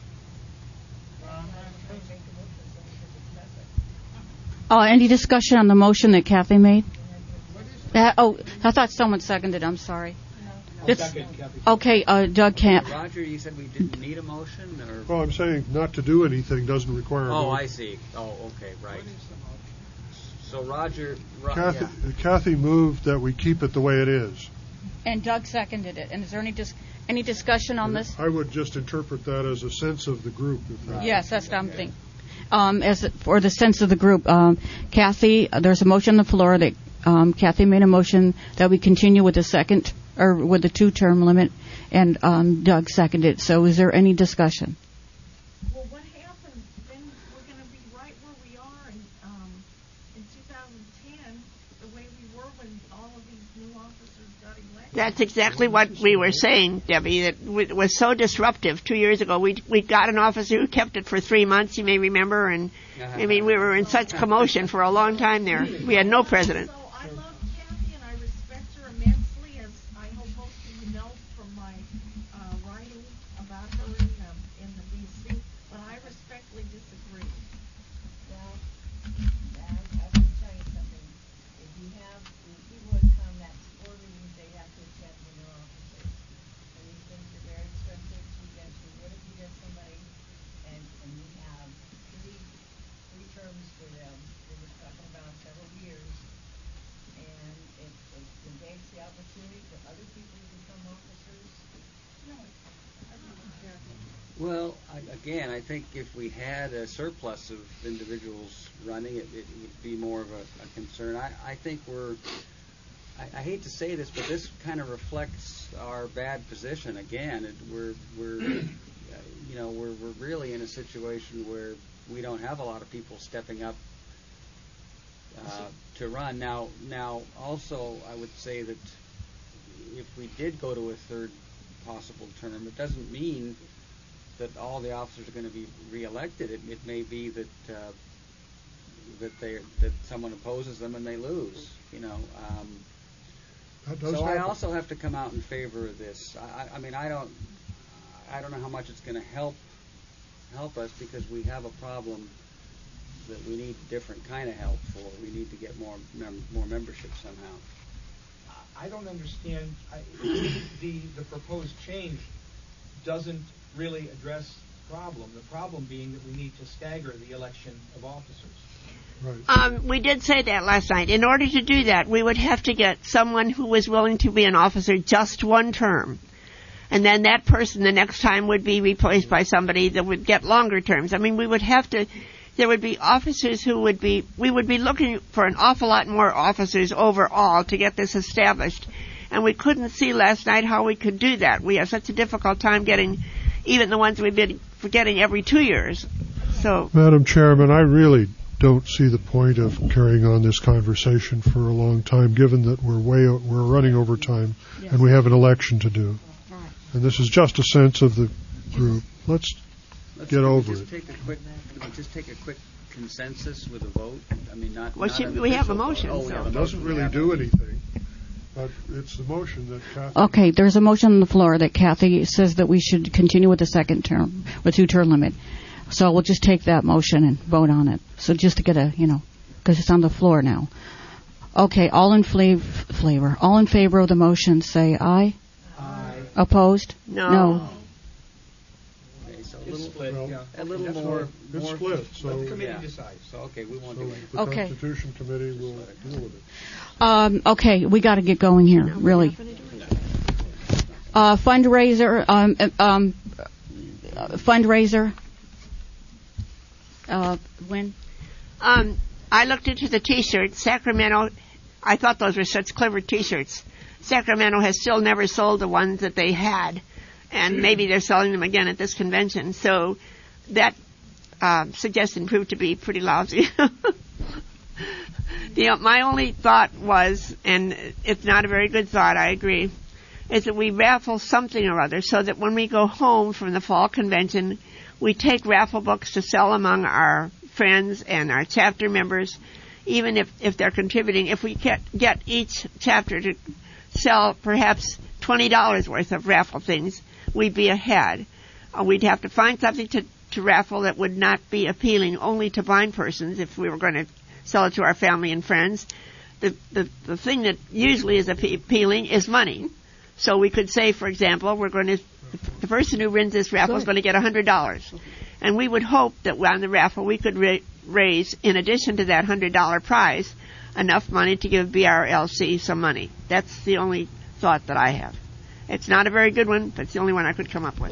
Oh, any discussion on the motion that Kathy made? That, oh, I thought someone seconded. I'm sorry. It's, Second, Kathy. okay, uh, Doug Camp. Roger, you said we didn't need a motion, or? Well, I'm saying not to do anything doesn't require a Oh, vote. I see. Oh, okay, right. So Roger, Ro- Kathy, yeah. Kathy moved that we keep it the way it is. And Doug seconded it. And is there any dis- any discussion on this? I would just interpret that as a sense of the group. If that Yes, that's what I'm thinking. Um, as for the sense of the group, um, Kathy, uh, there's a motion on the floor that um, Kathy made a motion that we continue with the second or with the two-term limit, and um, Doug seconded. So, is there any discussion? Well, what happens, then we're going to be right where we are in, um, in two thousand ten, the way we were when all of these new officers got elected. That's exactly what we were saying, Debbie. That it was so disruptive. Two years ago, we we got an officer who kept it for three months. You may remember, and I mean, we were in such commotion for a long time there. We had no president. So I love Kathy and I respect her immensely, as I hope most of you know from my uh, writing about her in the, in the B C, but I respectfully disagree. Well, Dad, I will tell you something. If you have, when people would come, that's four meetings they have to attend when they're officers. And these things are very expensive to get to. What if you get somebody and, and you have three, three terms for them, we were talking about several years, and it, it negates the opportunity for other people to become officers? Well, I, again, I think if we had a surplus of individuals running, it, it would be more of a, a concern. I, I think we're, I, I hate to say this, but this kind of reflects our bad position. Again, it, we're, we're, uh, you know, we're, we're really in a situation where we don't have a lot of people stepping up uh, to run. Now, now, also, I would say that if we did go to a third possible term, it doesn't mean that all the officers are going to be reelected. It, it may be that uh, that they that someone opposes them and they lose. You know. Um, That does so I happen. also have to come out in favor of this. I, I- I mean, I don't I don't know how much it's going to help help us because we have a problem that we need different kind of help for. We need to get more mem- more membership somehow. I don't understand. I, the the proposed change doesn't really address the problem. The problem being that we need to stagger the election of officers. Right. Um, we did say that last night. In order to do that, we would have to get someone who was willing to be an officer just one term. And then that person the next time would be replaced by somebody that would get longer terms. I mean, we would have to, there would be officers who would be, we would be looking for an awful lot more officers overall to get this established. And we couldn't see last night how we could do that. We have such a difficult time getting even the ones we've been getting every two years. So, Madam Chairman, I really don't see the point of carrying on this conversation for a long time, given that we're way we're running over time yes. and we have an election to do. Right. And this is just a sense of the group. Let's, Let's get over just it. Take a quick, can we just take a quick consensus with a vote? I mean, not. Well, not she, we have a motion. Oh, so. yeah, it doesn't really do anything. But it's the motion that Kathy... Okay, there's a motion on the floor that Kathy says that we should continue with the second term, with two-term limit. So we'll just take that motion and vote on it. So just to get a, you know, because it's on the floor now. Okay, all in flav- flavor, all in favor of the motion, say aye. Aye. Opposed? No. No. Okay, so a It's little, split. well, Yeah. a little That's more. It's more split, so... Let the committee yeah. decide. So, okay, we won't So do it. the Okay. Constitution Committee will deal with it. Um, okay, we got to get going here, really. Uh, fundraiser, um, um, uh, fundraiser. Uh, when? Um, I looked into the T-shirts. Sacramento, I thought those were such clever T-shirts. Sacramento has still never sold the ones that they had, and maybe they're selling them again at this convention. So that uh, suggestion proved to be pretty lousy. The, my only thought was, and it's not a very good thought, I agree, is that we raffle something or other so that when we go home from the fall convention, we take raffle books to sell among our friends and our chapter members, even if, if they're contributing. If we get, get each chapter to sell perhaps twenty dollars worth of raffle things, we'd be ahead. Uh, we'd have to find something to, to raffle that would not be appealing only to blind persons if we were going to sell it to our family and friends. The, the, the thing that usually is appealing is money. So we could say, for example, we're going to, the person who wins this raffle is going to get one hundred dollars. And we would hope that on the raffle we could ra- raise, in addition to that one hundred dollars prize, enough money to give B R L C some money. That's the only thought that I have. It's not a very good one, but it's the only one I could come up with.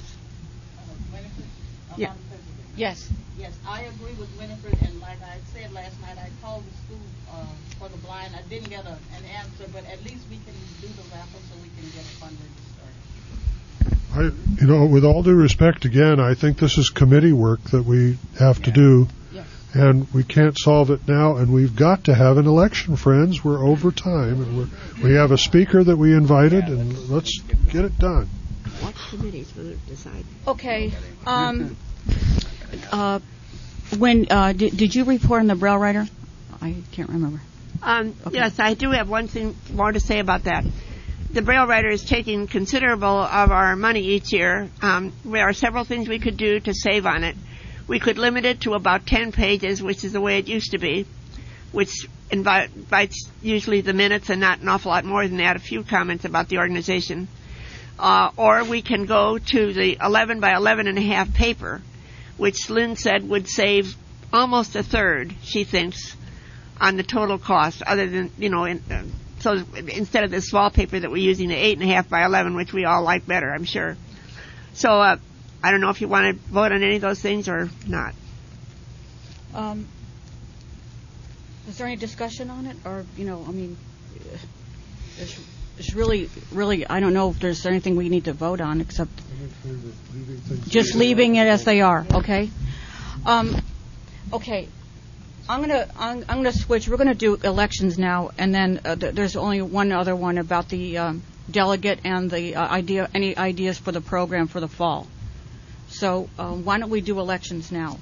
Yeah. Yes. Yes, I agree with Winifred, and like I said last night, I called the school uh, for the blind. I didn't get a, an answer, but at least we can do the raffle so we can get a fundraiser started. I, you know, with all due respect, again, I think this is committee work that we have to do, Yes. and we can't solve it now, and we've got to have an election, friends. We're over time, and we're, we have a speaker that we invited, and let's get it done. What committees will decide? Okay. Um, uh, when uh, did, did you report on the Braille writer? I can't remember. Um, Okay. Yes, I do have one thing more to say about that. The Braille writer is taking considerable of our money each year. Um, there are several things we could do to save on it. We could limit it to about ten pages, which is the way it used to be, which invi- invites usually the minutes and not an awful lot more than that, a few comments about the organization. Uh, or we can go to the eleven by eleven and a half paper, which Lynn said would save almost a third, she thinks, on the total cost, other than, you know, in, uh, so instead of the small paper that we're using, the eight and a half by eleven, which we all like better, I'm sure. So, uh, I don't know if you want to vote on any of those things or not. Um, is there any discussion on it, or you know, I mean, it's, it's really, really, I don't know if there's anything we need to vote on except just leaving it as they are. Okay. Um, okay. I'm gonna I'm, I'm gonna switch. We're gonna do elections now, and then uh, th- there's only one other one about the um, delegate and the uh, idea. Any ideas for the program for the fall? So um, why don't we do elections now?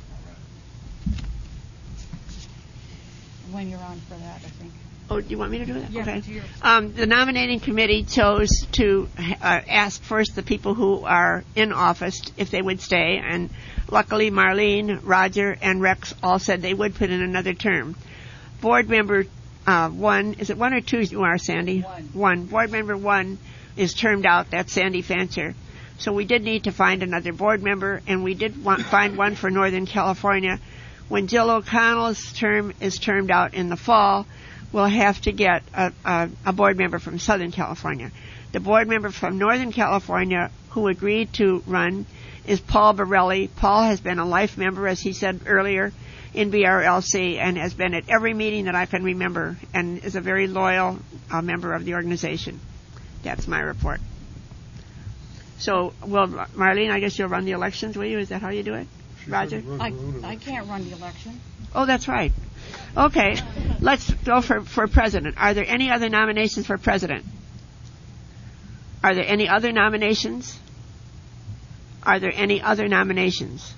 When you're on for that, I think. Oh, do you want me to do that? Yeah, okay. it's yours. Um, the nominating committee chose to uh, ask first the people who are in office if they would stay, and luckily Marlene, Roger, and Rex all said they would put in another term. Board member uh, one, is it one or two you are, Sandy? One. One. Board member one is termed out. That's Sandy Fancher. So we did need to find another board member, and we did want, find one for Northern California. When Jill O'Connell's term is termed out in the fall, we'll have to get a, a, a board member from Southern California. The board member from Northern California who agreed to run is Paul Borelli. Paul has been a life member, as he said earlier. in B R L C and has been at every meeting that I can remember and is a very loyal uh, member of the organization. That's my report. So, well, Marlene, I guess you'll run the elections, will you? Is that how you do it? Roger? I, I can't run the election. Oh, that's right. Okay, let's go for, for president. Are there any other nominations for president? Are there any other nominations? Are there any other nominations?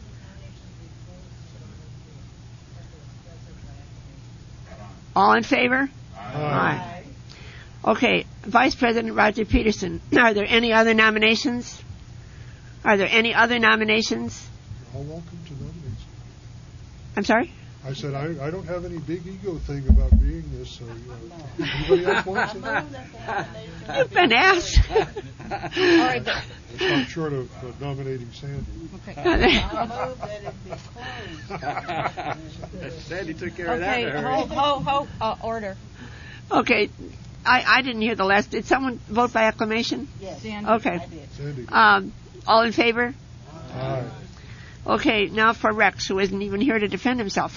All in favor? Aye. Aye. Okay, Vice President Roger Peterson. Are there any other nominations? Are there any other nominations? You're all welcome to nominate. I'm sorry? I said I, I don't have any big ego thing about being this, so you know, anybody else wants it? You've been asked. All right. then. I'm short of uh, nominating Sandy. Okay. I move that it be closed. Sandy took care Okay, ho, ho, ho, uh, order. Okay, I, I didn't hear the last. Did someone vote by acclamation? Yes, Sandy. Okay. I did. Sandy. Um, all in favor? Aye. Okay, now for Rex, who isn't even here to defend himself.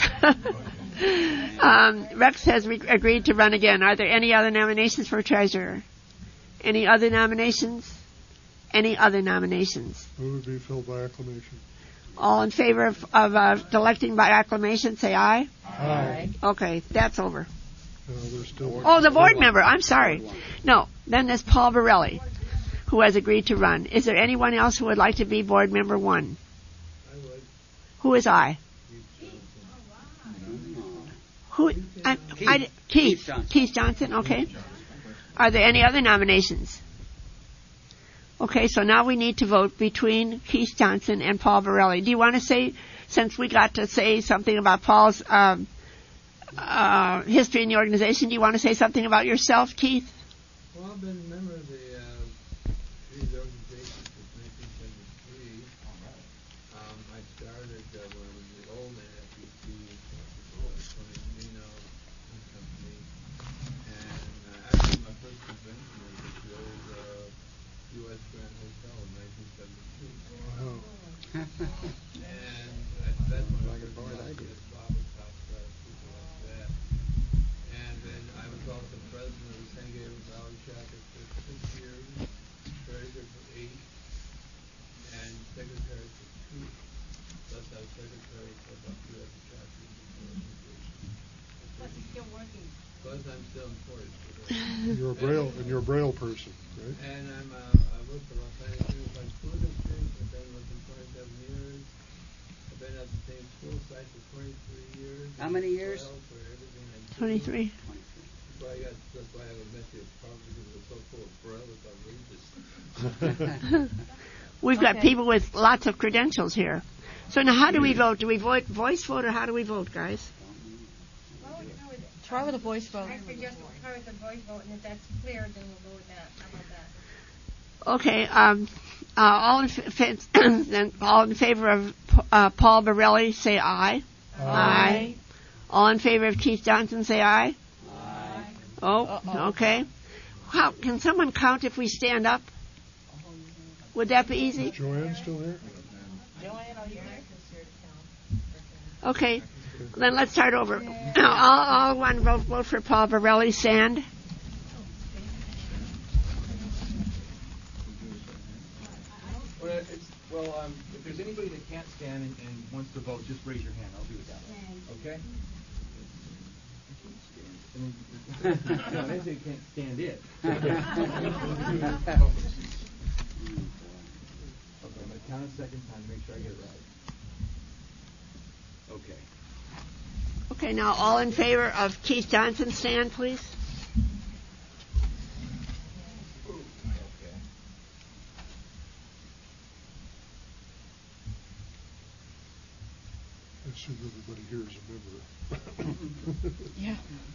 um, Rex has re- agreed to run again. Are there any other nominations for treasurer? Any other nominations? Any other nominations? Who would be filled by acclamation? All in favor of, of uh, electing by acclamation, say aye. Aye. Okay, that's over. No, there's still. Oh, the board member. I'm sorry. No, then there's Paul Borelli, who has agreed to run. Is there anyone else who would like to be board member one? Who is I? Who? I, Keith. I, Keith. Keith Johnson. Keith Johnson. Okay. Are there any other nominations? Okay, so now we need to vote between Keith Johnson and Paul Borelli. Do you want to say, since we got to say something about Paul's um, uh, history in the organization, do you want to say something about yourself, Keith? Well, I've been a member of the uh, Trees organization since nineteen seventy-three. Um, I started uh, when I was the old N F B C, uh, Tony Nino and company. And uh, actually, my first convention was at the old uh, U S Grand Hotel in nineteen seventy-two. Wow. And that's, that's when I got born. I did Bob and Top Stars, people like that. And then I was also president of the San Gabriel Valley chapter for six years, treasurer for eight, and secretary for two. Plus I was secretary for about two other chapters of the organization. But he's still working. Plus I'm still employed. You're a braille, and you're a braille person, right? And I'm, uh, I work for Los Angeles Unified School District. I've been with them twenty-seven years. I've been at the same school site for twenty-three years. How many years? For everything I do. twenty-three. That's why I got, that's why I was messy, probably because it was so full of braille, it's outrageous. We've got Okay. people with lots of credentials here. So now how do we vote? Do we vote voice vote or how do we vote, guys? Well, you know, it- Try with a voice vote. I suggest we try with the voice vote, and if that's clear, then we'll go with that. How about that? Okay. Um, uh, all in fa- then all in favor of uh, Paul Borelli, say aye. Aye. All in favor of Keith Johnson, say aye. Aye. Oh, Uh-oh. okay. How can someone count if we stand up? Would that be easy? Is Joanne still here? Joanne, are you there? Okay. Then let's start over. all, all one vote, vote for Paul Borelli. Sand. Well, it's, well, um, if there's anybody that can't stand and, and wants to vote, just raise your hand. I'll do it that way. Okay? No, I didn't say you can't stand it. Okay, I'm going to count a second time to make sure I get it right. Okay. Okay, now all in favor of Keith Johnson, stand, please. Okay. I assume everybody here is a member. Yeah.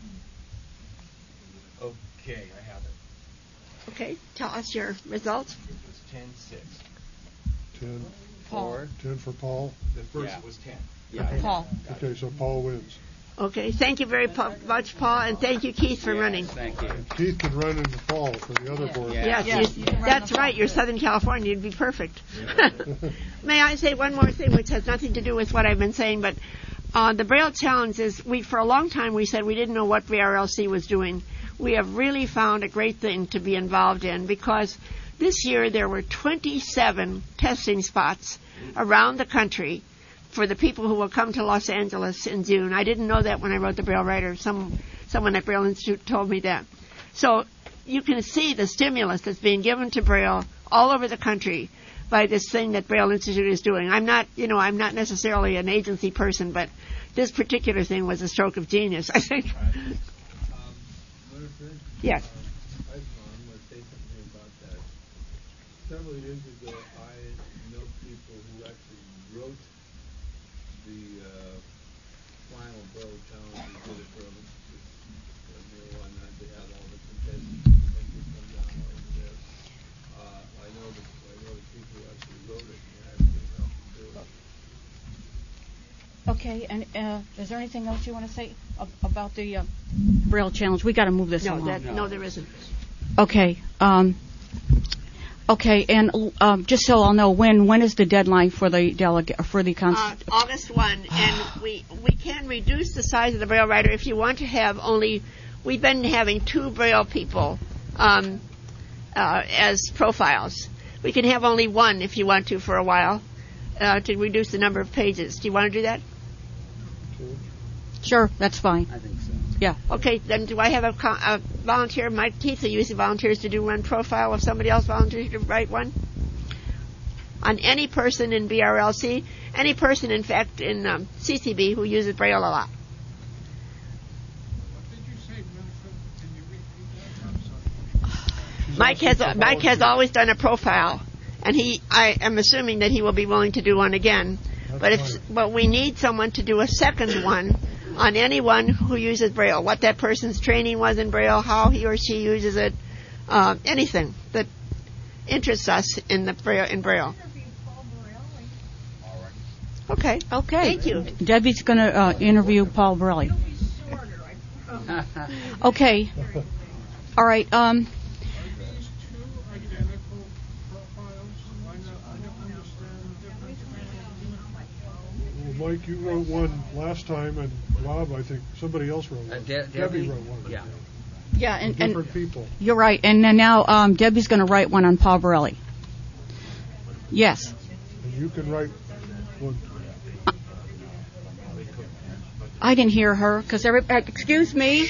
Okay, I have it. Okay, tell us your results. It was ten six. Ten. Paul. Ten for Paul. The first Yeah. was ten. Yeah. Paul. Okay, so Paul wins. Okay, thank you very pa- much, Paul, and thank you, Keith, for Yes, running. Thank you. Keith can run in the fall for the other board. Yeah. Yes, Yes, you- you can run that's the right. phone. You're Southern California. You'd be perfect. May I say one more thing, which has nothing to do with what I've been saying, but Uh, the Braille Challenge is, we for a long time we said we didn't know what B R L C was doing. We have really found a great thing to be involved in, because this year there were twenty-seven testing spots around the country for the people who will come to Los Angeles in June. I didn't know that when I wrote the Braille Writer. Some, someone at Braille Institute told me that. So you can see the stimulus that's being given to Braille all over the country by this thing that Braille Institute is doing. I'm not, you know, I'm not necessarily an agency person, but this particular thing was a stroke of genius, I think. Um, Yes. Uh, I just want to say something about that. Several years ago, I know people who actually wrote the uh, final Braille Challenge and did it for them. You know, and they had all the contestants and things come down over there. Uh, I know that I know the people who actually wrote it and actually helped do it. Okay, and uh, is there anything else you want to say ab- about the uh, Braille Challenge? We got to move this No, along. that, no, there isn't. Okay. Um, okay, and um, just so I'll know, when when is the deadline for the delegate for the Uh, const- August first, and we we can reduce the size of the Braille Writer if you want to have only. We've been having two Braille people um, uh, as profiles. We can have only one if you want to for a while uh, to reduce the number of pages. Do you want to do that? Sure, that's fine. I think so. Yeah. Okay, then do I have a, co- a volunteer? My Keith usually volunteers to do one profile. If somebody else volunteers to write one on any person in B R L C, any person, in fact, in um, C C B who uses Braille a lot. What did you say, Winifred? Can you repeat that? I'm sorry. Mike has Mike has always done a profile, and he I am assuming that he will be willing to do one again. That's But if fine. but we need someone to do a second one on anyone who uses Braille. What that person's training was in Braille, how he or she uses it, uh, anything that interests us in the Braille in Braille. Interview Paul Borelli. All right. Okay. Okay. Thank you. Debbie's going to uh, interview Paul Borelli. It'll be shorter, I promise. Okay. All right. Um, Are these two identical profiles? I don't, I don't understand the difference between Well, Mike, you wrote one last time, and Rob, I think somebody else wrote one. Uh, De- Debbie Debbie? wrote one. Yeah. yeah, and, and Different people. you're right. And then now um, Debbie's going to write one on Paul Borelli. Yes. And you can write one. I didn't hear her because every. Uh, excuse me.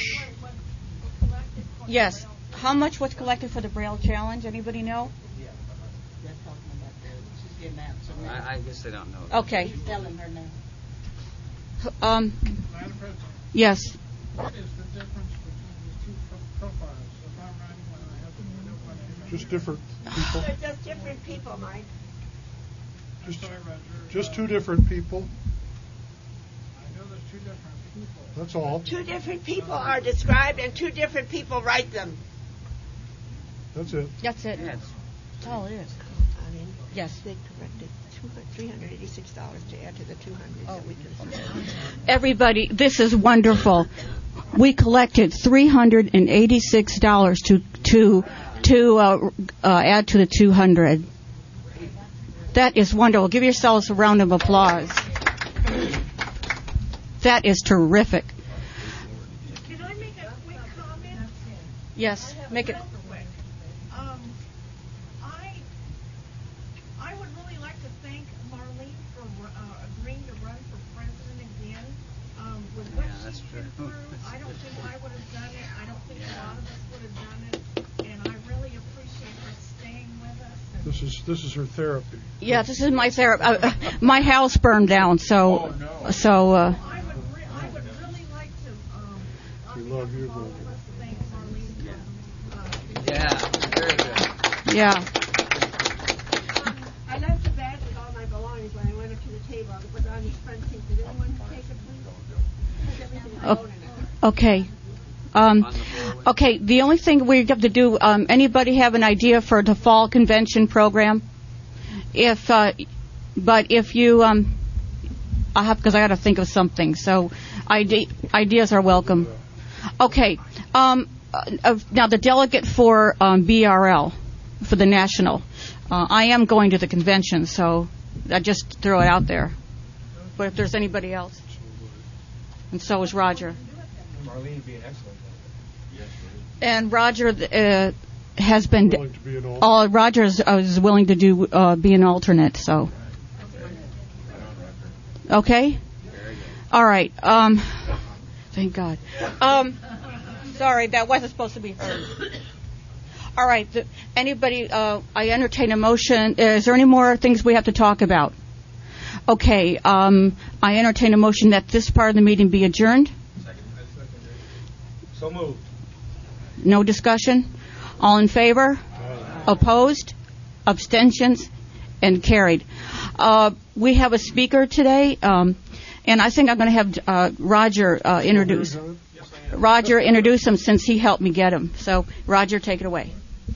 Yes. How much was collected for the Braille Challenge? Anybody know? They're talking about that. She's getting an answer now. I, I guess I don't know. Okay. He's telling her now. Um. Madam President, Yes. what is the difference between the two pro- profiles? If I'm writing one, I have to put it one in. Just different people. They're just different people, Mike. I'm Just, sorry, Roger. just two different people. I know there's two different people. That's all. Two different people are described, and two different people write them. That's it. That's it. Yeah, That's all it is. I mean, Yes. they corrected three hundred eighty-six dollars to add to the two hundred that we can. Everybody, this is wonderful. We collected three hundred and eighty-six dollars to to to uh, uh, add to the two hundred. That is wonderful. Give yourselves a round of applause. That is terrific. Can I make a quick comment? Yes, make it. Real quick. Um, I, I would really like to thank Marlene for uh, agreeing to run for president again. Um, with what Yeah, that's she's been true. through, I don't think I would have done it. I don't think a lot of us would have done it. And I really appreciate her staying with us. And This is this is her therapy. Yeah, this is my therapy. Uh, uh, my house burned down, so Oh, no. so. Uh, I would, re- I would really like to, um, on We behalf love you, of all of Marlene. us, thank Marlene for, uh, Yeah, very good. yeah. I left the bag with all my belongings when I went up to the table to put it on these front seats. Did anyone take it, please? Has everything Oh. alone in it? Okay. Um, okay. The only thing we have to do. Um, anybody have an idea for the fall convention program? If, uh, but if you, um, I have because I got to think of something. So, ide- ideas are welcome. Okay. Um, uh, now the delegate for um, B R L for the national. Uh, I am going to the convention, so I just throw it out there. But if there's anybody else, and so is Roger. Marlene would be an excellent one. And Roger uh, has been. Willing to be an alternate. Uh, Roger is, uh, is willing to do uh, be an alternate. So. Okay. All right. Um, thank God. Um, sorry, that wasn't supposed to be heard. All right. The, anybody? Uh, I entertain a motion. Is there any more things we have to talk about? Okay. Um, I entertain a motion that this part of the meeting be adjourned. So moved. No discussion? All in favor? Aye. Opposed? Abstentions? And carried. Uh, we have a speaker today, um, and I think I'm going to have uh, Roger uh, introduce. Roger introduce him since he helped me get him. So, Roger, take it away.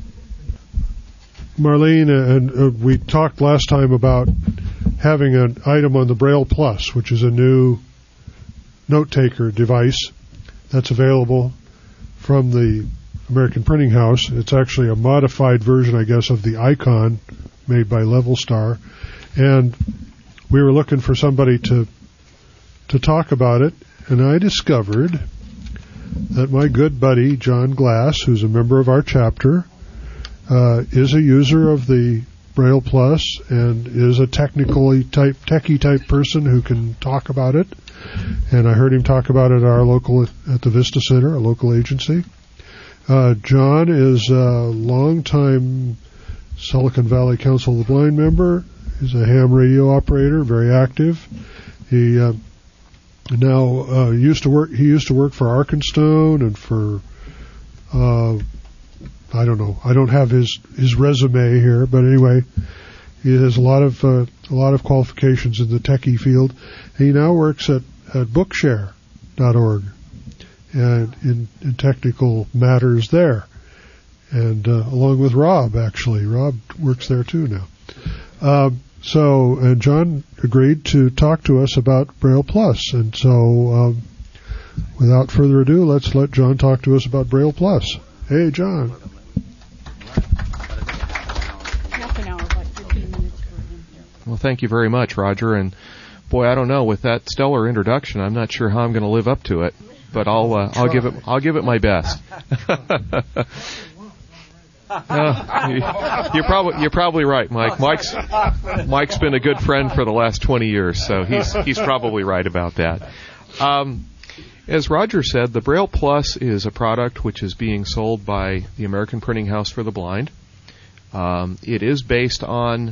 Marlene, and uh, we talked last time about having an item on the Braille Plus, which is a new note-taker device that's available from the American Printing House. It's actually a modified version, I guess, of the Icon made by Level Star. And we were looking for somebody to to talk about it, and I discovered that my good buddy, John Glass, who's a member of our chapter, uh, is a user of the Braille Plus and is a technically type, techie type person who can talk about it. And I heard him talk about it at our local, at the Vista Center, a local agency. Uh, John is a longtime Silicon Valley Council of the Blind member. He's a ham radio operator, very active. He uh, now uh, used to work. He used to work for Arkenstone and for uh, I don't know. I don't have his his resume here, but anyway, he has a lot of uh, a lot of qualifications in the techie field. He now works at at Bookshare dot org and in, in technical matters there, and uh, along with Rob, actually, Rob works there too now. Um, so, and John agreed to talk to us about Braille Plus, and so um, without further ado, let's let John talk to us about Braille Plus. Hey, John. Half an hour, but fifteen minutes for him. Well, thank you very much, Roger. And boy, I don't know, with that stellar introduction, I'm not sure how I'm going to live up to it, but I'll uh, I'll give it I'll give it my best. Uh, you, you're probably you're probably right, Mike. Mike's Mike's been a good friend for the last twenty years, so he's he's probably right about that. Um, as Roger said, the Braille Plus is a product which is being sold by the American Printing House for the Blind. Um, it is based on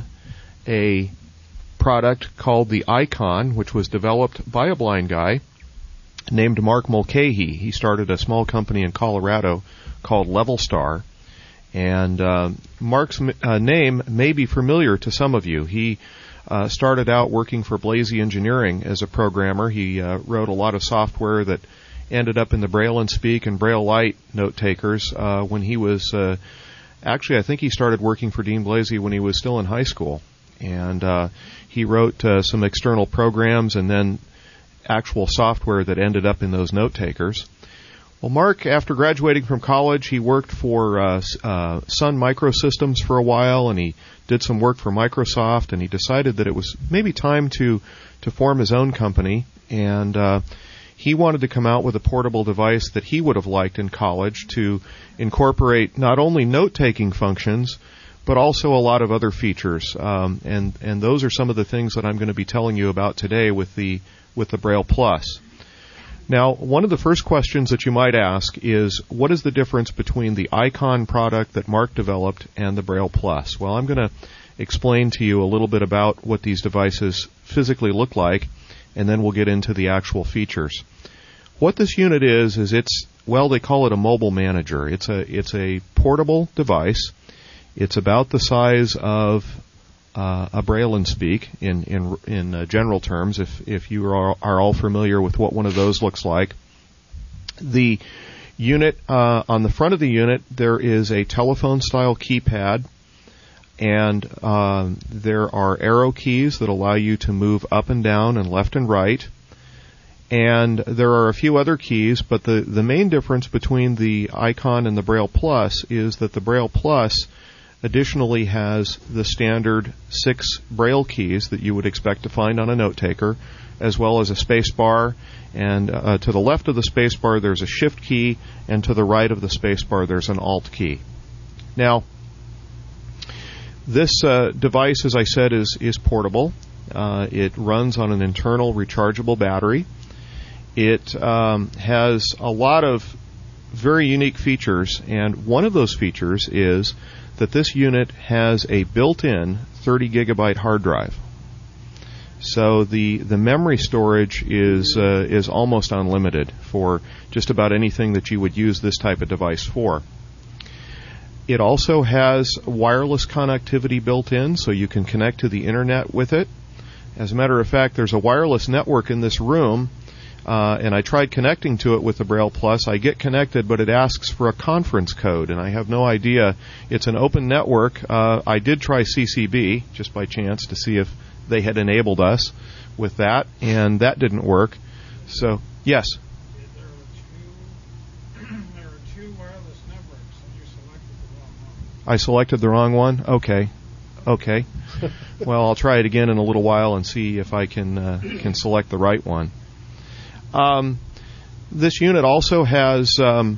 a product called the Icon, which was developed by a blind guy named Mark Mulcahy. He started a small company in Colorado called Level Star. And uh, Mark's uh, name may be familiar to some of you. He uh, started out working for Blazy Engineering as a programmer. He uh, wrote a lot of software that ended up in the Braille and Speak and Braille Light note takers uh, when he was, uh, actually I think he started working for Dean Blazy when he was still in high school. And uh, he wrote uh, some external programs and then actual software that ended up in those note takers. Well, Mark, after graduating from college, he worked for uh, uh, Sun Microsystems for a while, and he did some work for Microsoft, and he decided that it was maybe time to, to form his own company, and uh, he wanted to come out with a portable device that he would have liked in college to incorporate not only note-taking functions, but also a lot of other features, um, and, and those are some of the things that I'm going to be telling you about today with the, with the Braille Plus. Now, one of the first questions that you might ask is, what is the difference between the Icon product that Mark developed and the Braille Plus? Well, I'm going to explain to you a little bit about what these devices physically look like, and then we'll get into the actual features. What this unit is, is it's, well, they call it a mobile manager. It's a, it's a portable device. It's about the size of Uh, a Braille and Speak in in in uh, general terms, if if you are, are all familiar with what one of those looks like. The unit, uh, on the front of the unit, there is a telephone-style keypad, and uh, there are arrow keys that allow you to move up and down and left and right. And there are a few other keys, but the, the main difference between the Icon and the Braille Plus is that the Braille Plus additionally has the standard six Braille keys that you would expect to find on a note taker, as well as a space bar. And uh, to the left of the space bar, there's a shift key, and to the right of the space bar, there's an alt key. Now, this uh, device, as I said, is, is portable. Uh, it runs on an internal rechargeable battery. It um, has a lot of very unique features, and one of those features is that this unit has a built-in thirty gigabyte hard drive. So the, the memory storage is uh, is almost unlimited for just about anything that you would use this type of device for. It also has wireless connectivity built in, so you can connect to the internet with it. As a matter of fact, there's a wireless network in this room, uh, and I tried connecting to it with the Braille Plus. I get connected, but it asks for a conference code, and I have no idea. It's an open network. Uh, I did try C C B, just by chance, to see if they had enabled us with that, and that didn't work. So, yes? There were two, there were two wireless networks, and you selected the wrong one. I selected the wrong one? Okay. Okay. Well, I'll try it again in a little while and see if I can uh, can select the right one. Um, this unit also has um,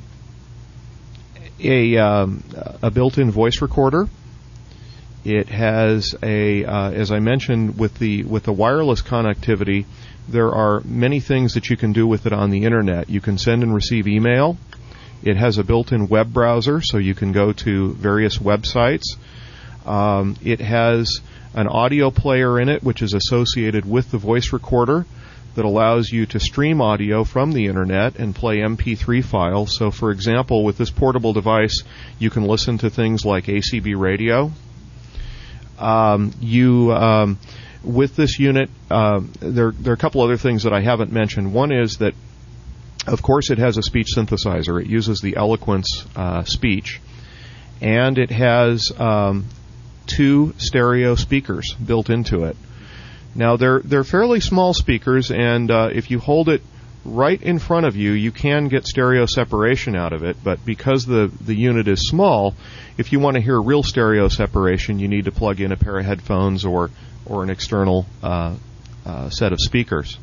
a um, a built-in voice recorder. It has a, uh, as I mentioned, with the with the wireless connectivity, there are many things that you can do with it on the internet. You can send and receive email. It has a built-in web browser, so you can go to various websites. Um, it has an audio player in it, which is associated with the voice recorder, that allows you to stream audio from the internet and play M P three files. So, for example, with this portable device, you can listen to things like A C B radio. Um, you, um, with this unit, uh, there, there are a couple other things that I haven't mentioned. One is that, of course, it has a speech synthesizer. It uses the Eloquence uh, speech, and it has um, two stereo speakers built into it. Now, they're they're fairly small speakers, and uh, if you hold it right in front of you, you can get stereo separation out of it, but because the, the unit is small, if you want to hear real stereo separation, you need to plug in a pair of headphones or, or an external uh, uh, set of speakers.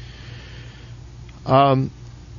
Um,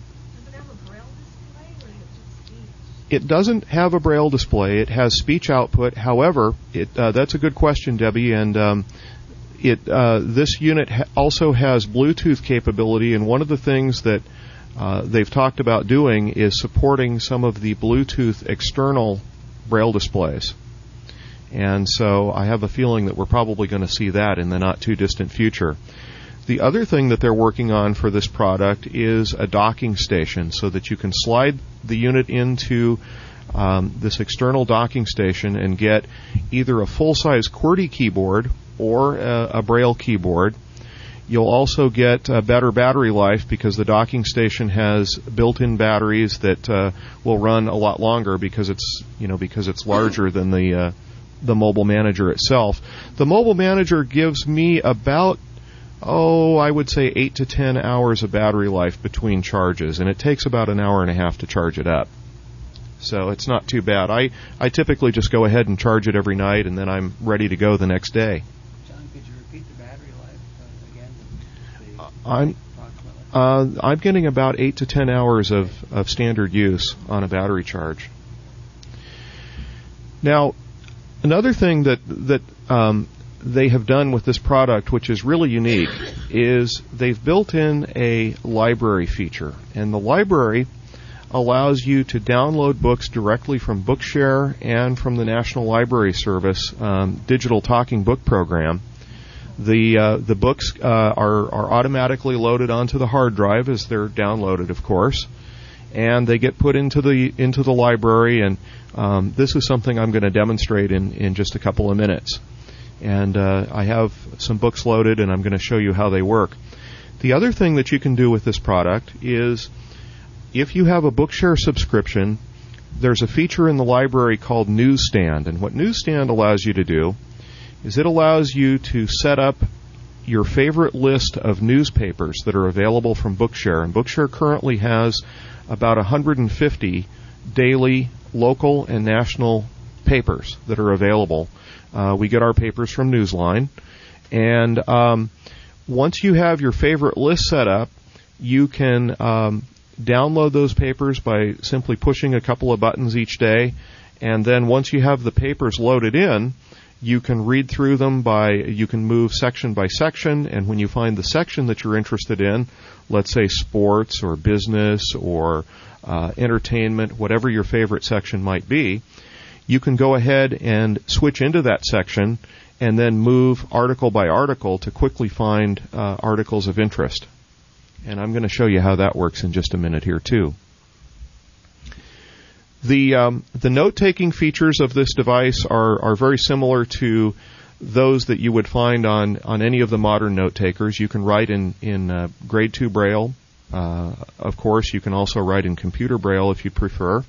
It doesn't have a Braille display. It has speech output. However, it, uh, that's a good question, Debbie. And um, it uh, this unit ha- also has Bluetooth capability. And one of the things that uh, they've talked about doing is supporting some of the Bluetooth external Braille displays. And so I have a feeling that we're probably going to see that in the not too distant future. The other thing that they're working on for this product is a docking station, so that you can slide the unit into um, this external docking station and get either a full-size QWERTY keyboard or a, a Braille keyboard. You'll also get a better battery life because the docking station has built-in batteries that uh, will run a lot longer because it's you know because it's larger than the uh, the mobile manager itself. The mobile manager gives me about Oh, I would say eight to ten hours of battery life between charges, and it takes about an hour and a half to charge it up. So it's not too bad. I, I typically just go ahead and charge it every night, and then I'm ready to go the next day. John, could you repeat the battery life uh, again? The, the I'm uh, I'm getting about eight to ten hours of, of standard use on a battery charge. Now, another thing that that um, they have done with this product, which is really unique, is they've built in a library feature. And the library allows you to download books directly from Bookshare and from the National Library Service um, digital talking book program. The uh, the books uh, are, are automatically loaded onto the hard drive as they're downloaded, of course, and they get put into the into the library. And um, this is something I'm going to demonstrate in, in just a couple of minutes. And uh, I have some books loaded, and I'm going to show you how they work. The other thing that you can do with this product is, if you have a Bookshare subscription, there's a feature in the library called Newsstand. And what Newsstand allows you to do is it allows you to set up your favorite list of newspapers that are available from Bookshare. And Bookshare currently has about one hundred fifty daily, local, and national papers that are available. Uh, we get our papers from Newsline, and um, once you have your favorite list set up, you can um, download those papers by simply pushing a couple of buttons each day, and then once you have the papers loaded in, you can read through them by, you can move section by section, and when you find the section that you're interested in, let's say sports or business or uh, entertainment, whatever your favorite section might be, you can go ahead and switch into that section and then move article by article to quickly find uh, articles of interest. And I'm going to show you how that works in just a minute here too. The um, the note-taking features of this device are, are very similar to those that you would find on, on any of the modern note-takers. You can write in, in uh, grade two Braille. Uh, of course, you can also write in computer Braille if you prefer.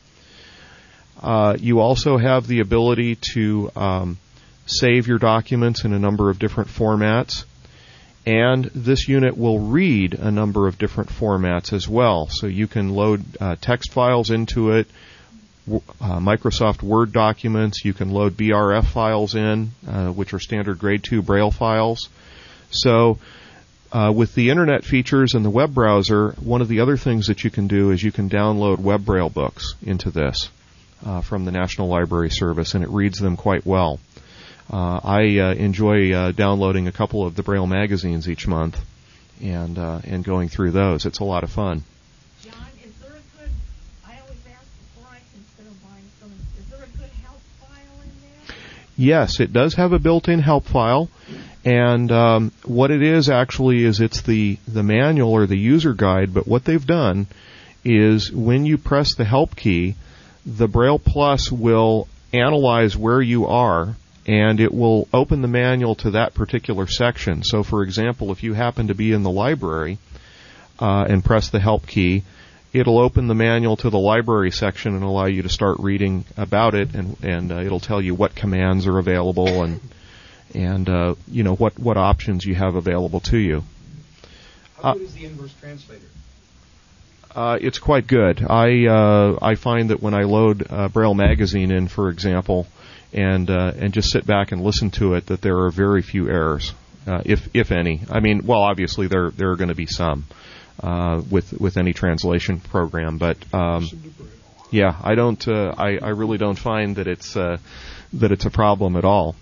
Uh, you also have the ability to um, save your documents in a number of different formats. And this unit will read a number of different formats as well. So you can load uh, text files into it, w- uh, Microsoft Word documents. You can load B R F files in, uh, which are standard grade two Braille files. So uh, with the Internet features and the web browser, one of the other things that you can do is you can download web Braille books into this uh, from the National Library Service, and it reads them quite well. Uh, I uh, enjoy uh, downloading a couple of the Braille magazines each month and uh, and going through those. It's a lot of fun. John, is there a good, I always ask before I consider buying something, is there a good help file in there? Yes, it does have a built-in help file. And um, what it is actually is it's the, the manual or the user guide, but what they've done is when you press the help key, the Braille Plus will analyze where you are, and it will open the manual to that particular section. So, for example, if you happen to be in the library uh, and press the help key, it'll open the manual to the library section and allow you to start reading about it, and, and uh, it'll tell you what commands are available and and uh, you know what, what options you have available to you. How good uh, is the inverse translator? Uh, it's quite good. I uh, I find that when I load uh, Braille magazine in, for example, and uh, and just sit back and listen to it, that there are very few errors, uh, if if any. I mean, well, obviously there there are going to be some uh, with with any translation program, but um, yeah, I don't. Uh, I I really don't find that it's uh, that it's a problem at all.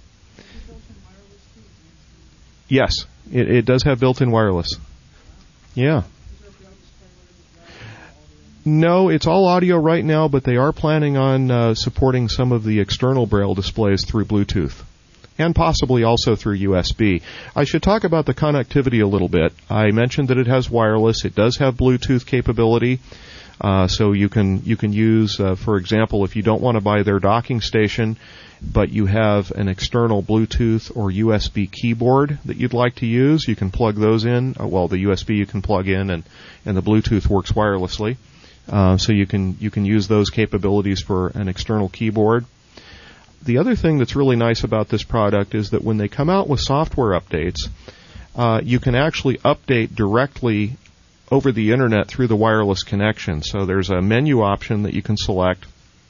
Yes, it, it does have built-in wireless. Yeah. No, it's all audio right now, but they are planning on uh, supporting some of the external Braille displays through Bluetooth, and possibly also through U S B. I should talk about the connectivity a little bit. I mentioned that it has wireless. It does have Bluetooth capability, uh, so you can you can use, uh, for example, if you don't want to buy their docking station, but you have an external Bluetooth or U S B keyboard that you'd like to use, you can plug those in. Uh, well, the U S B you can plug in, and, and the Bluetooth works wirelessly. Uh, so you can you can use those capabilities for an external keyboard. The other thing that's really nice about this product is that when they come out with software updates, uh, you can actually update directly over the internet through the wireless connection. So there's a menu option that you can select,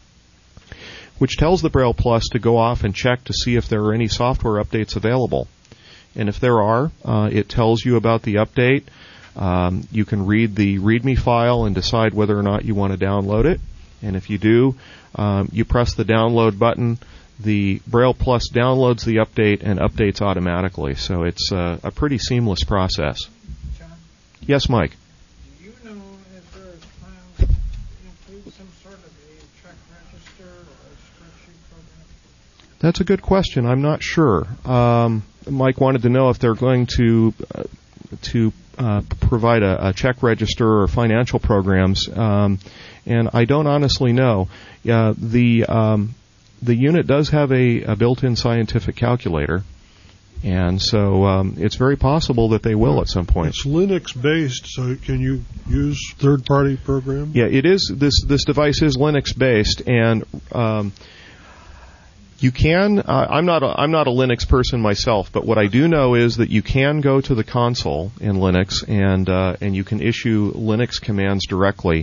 which tells the Braille Plus to go off and check to see if there are any software updates available. And if there are, uh, it tells you about the update. Um, you can read the README file and decide whether or not you want to download it. And if you do, um, you press the download button. The Braille Plus downloads the update and updates automatically. So it's uh, a pretty seamless process. John? Yes, Mike? Do you know if there is plans to include some sort of a check register or a spreadsheet program? That's a good question. I'm not sure. Um, Mike wanted to know if they're going to uh, to uh, provide a, a check register or financial programs, um, and I don't honestly know. Uh, the um, the unit does have a, a built-in scientific calculator, and so um, it's very possible that they will at some point. It's Linux-based, so can you use third-party programs? Yeah, it is. This this device is Linux-based, and um, you can. Uh, I'm not. A, I'm not a Linux person myself, but what I do know is that you can go to the console in Linux and uh, and you can issue Linux commands directly.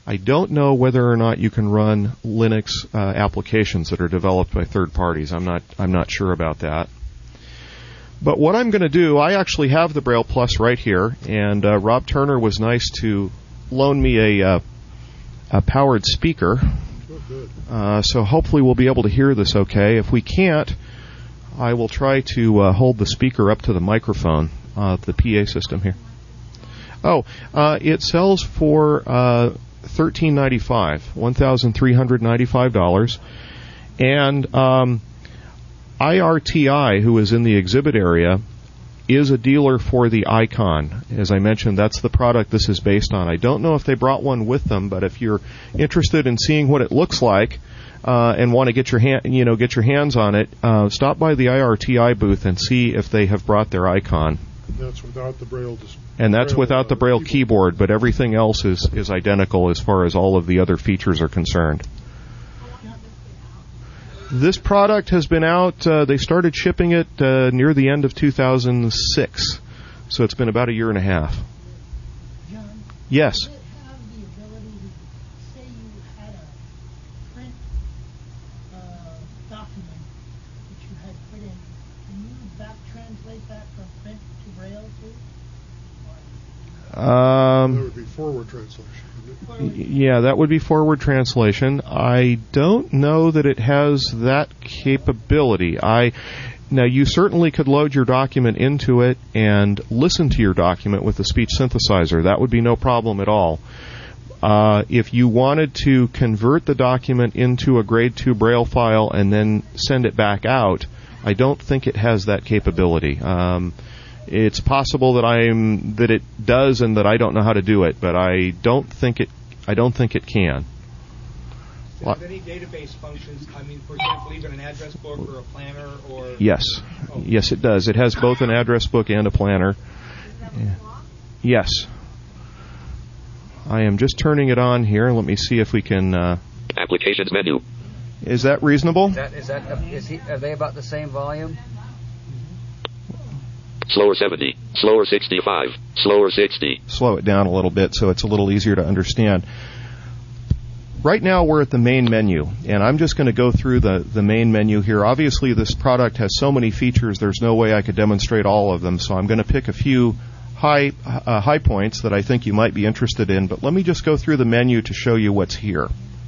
I don't know whether or not you can run Linux uh, applications that are developed by third parties. I'm not I'm not sure about that. But what I'm going to do, I actually have the Braille Plus right here, and uh, Rob Turner was nice to loan me a, uh, a powered speaker. Uh, so hopefully we'll be able to hear this okay. If we can't, I will try to uh, hold the speaker up to the microphone, uh, the P A system here. Oh, uh, it sells for uh, thirteen ninety-five, one thousand three hundred ninety-five dollars, and um, I R T I, who is in the exhibit area, is a dealer for the Icon. As I mentioned, that's the product this is based on. I don't know if they brought one with them, but if you're interested in seeing what it looks like uh, and want to get your hand, you know, get your hands on it, uh, stop by the I R T I booth and see if they have brought their Icon. That's without the Braille display. And that's without the Braille keyboard, but everything else is, is identical as far as all of the other features are concerned. This product has been out, uh, they started shipping it uh, near the end of two thousand six, so it's been about a year and a half. John? Yes. Does it have the ability to, say you had a print uh, document that you had put in, can you back translate that from print to Braille too? Um, that would be forward translation. Yeah, that would be forward translation. I don't know that it has that capability. I now you certainly could load your document into it and listen to your document with the speech synthesizer. That would be no problem at all. Uh, if you wanted to convert the document into a grade two Braille file and then send it back out, I don't think it has that capability. Um, It's possible that I'm that it does and that I don't know how to do it, but I don't think it. I don't think it can. Does it have any database functions? I mean, for example, even an address book or a planner, or yes, oh. yes, it does. It has both an address book and a planner. Yeah. Yes. I am just turning it on here. Let me see if we can. Uh, Applications menu. Is that reasonable? Is that is that is he, are they about the same volume? Slower seventy, slower sixty-five, slower sixty. Slow it down a little bit so it's a little easier to understand. Right now we're at the main menu, and I'm just going to go through the, the main menu here. Obviously this product has so many features, there's no way I could demonstrate all of them, so I'm going to pick a few high uh, high points that I think you might be interested in, but let me just go through the menu to show you what's here.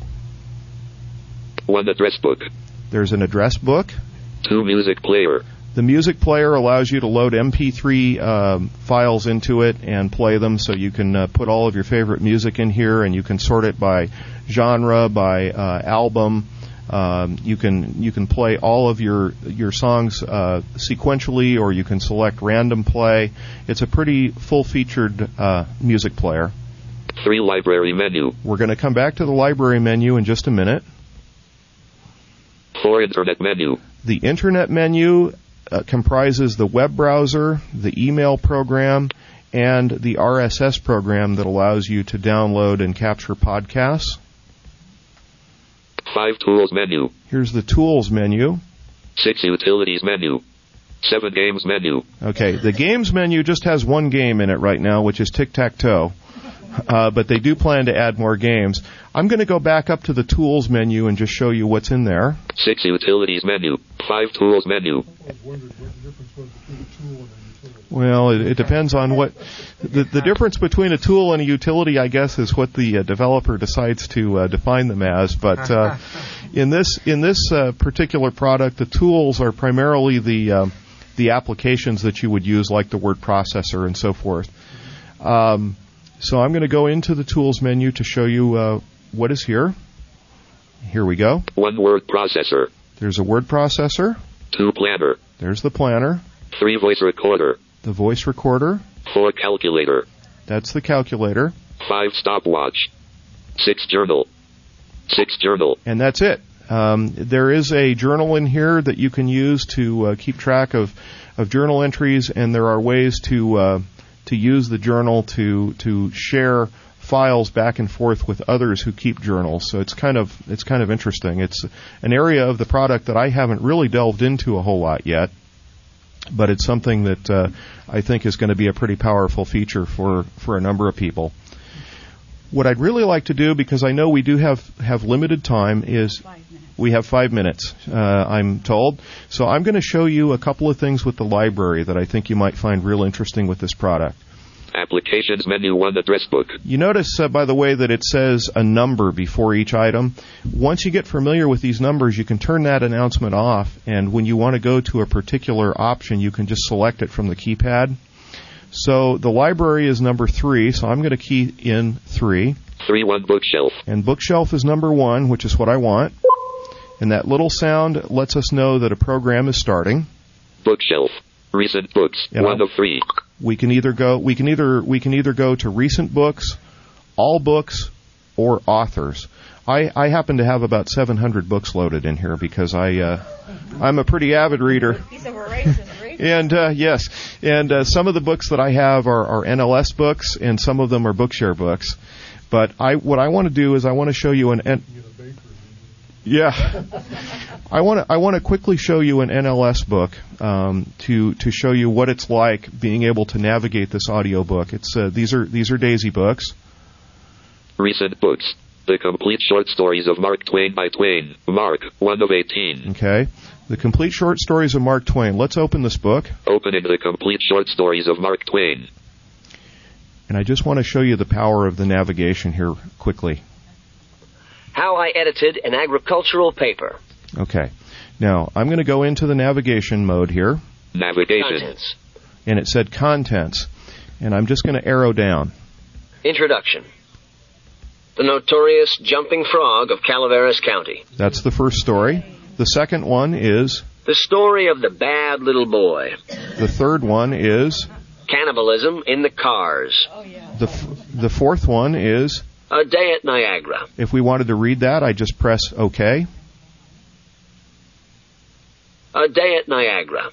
One address book. There's an address book. Two music player. The music player allows you to load M P three um, files into it and play them, so you can uh, put all of your favorite music in here, and you can sort it by genre, by uh, album. Um, you can you can play all of your your songs uh, sequentially, or you can select random play. It's a pretty full-featured uh, music player. Three library menu. We're going to come back to the library menu in just a minute. Four internet menu. The internet menu Uh, comprises the web browser, the email program, and the R S S program that allows you to download and capture podcasts. Five tools menu. Here's the tools menu. Six utilities menu. Seven games menu. Okay, the games menu just has one game in it right now, which is tic-tac-toe. Uh, but they do plan to add more games. I'm going to go back up to the tools menu and just show you what's in there. Six utilities menu. Five tools menu. Well, it, it depends on what the, the difference between a tool and a utility, I guess, is what the uh, developer decides to uh, define them as. But uh, in this in this uh, particular product, the tools are primarily the uh, the applications that you would use, like the word processor and so forth. Um, so I'm going to go into the tools menu to show you uh, what is here. Here we go. One word processor. There's a word processor. Two planner. There's the planner. Three voice recorder. The voice recorder. Four calculator. That's the calculator. Five stopwatch. Six journal. Six journal. And that's it. Um, there is a journal in here that you can use to uh, keep track of, of journal entries, and there are ways to uh, to use the journal to to share files back and forth with others who keep journals. So it's kind of it's kind of interesting. It's an area of the product that I haven't really delved into a whole lot yet, but it's something that uh, I think is going to be a pretty powerful feature for, for a number of people. what I'd really like to do, because I know we do have, have limited time, is we have five minutes, uh, I'm told. So I'm going to show you a couple of things with the library that I think you might find real interesting with this product. Applications menu one address book. You notice, uh, by the way, that it says a number before each item. Once you get familiar with these numbers, you can turn that announcement off, and when you want to go to a particular option, you can just select it from the keypad. So the library is number three, so I'm going to key in three. Three one bookshelf. And bookshelf is number one, which is what I want. And that little sound lets us know that a program is starting. Bookshelf. Recent books. And one I'll, of three. We can either go. We can either. We can either go to recent books, all books, or authors. I, I happen to have about seven hundred books loaded in here because I uh, I'm a pretty avid reader. He's a voracious reader. And uh, yes, and uh, some of the books that I have are, are N L S books, and some of them are Bookshare books. But I what I want to do is I want to show you an. N- Yeah, I want to I want to quickly show you an N L S book um, to to show you what it's like being able to navigate this audio book. It's uh, these are these are Daisy books. Recent books. The complete short stories of Mark Twain by Twain. Mark, one of eighteen. Okay, the complete short stories of Mark Twain. Let's open this book. Opening the complete short stories of Mark Twain. And I just want to show you the power of the navigation here quickly. How I edited an agricultural paper. Okay. Now, I'm going to go into the navigation mode here. Navigation. Contents. And it said contents. And I'm just going to arrow down. Introduction. The notorious jumping frog of Calaveras County. That's the first story. The second one is... The story of the bad little boy. The third one is... Cannibalism in the cars. Oh, yeah. The, f- the fourth one is... A day at Niagara. If we wanted to read that, I just press OK. A day at Niagara.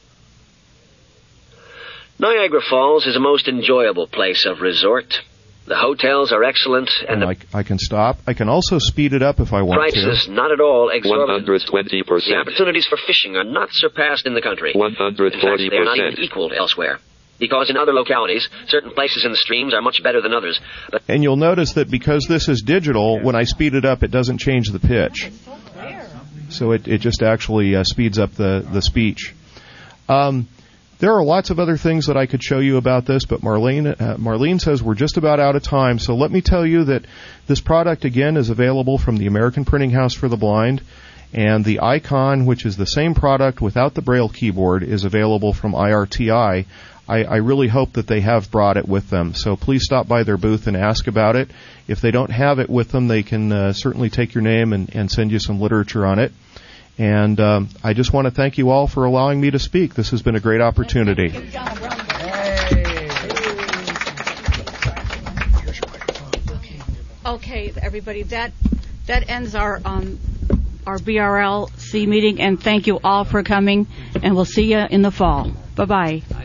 Niagara Falls is a most enjoyable place of resort. The hotels are excellent, and and the I, I can stop. I can also speed it up if I want prices to. not at all exorbitant. one hundred twenty percent. The opportunities for fishing are not surpassed in the country. one hundred forty percent. In fact, they are not even equaled elsewhere. Because in other localities, certain places in the streams are much better than others. But And you'll notice that because this is digital, when I speed it up, it doesn't change the pitch. So it, it just actually uh, speeds up the, the speech. Um, there are lots of other things that I could show you about this, but Marlene, uh, Marlene says we're just about out of time. So let me tell you that this product, again, is available from the American Printing House for the Blind. And the Icon, which is the same product without the Braille keyboard, is available from I R T I. I, I really hope that they have brought it with them. So please stop by their booth and ask about it. If they don't have it with them, they can uh, certainly take your name and, and send you some literature on it. And um, I just want to thank you all for allowing me to speak. This has been a great opportunity. Okay, everybody, that that ends our um, our B R L C meeting, and thank you all for coming, and we'll see you in the fall. Bye-bye.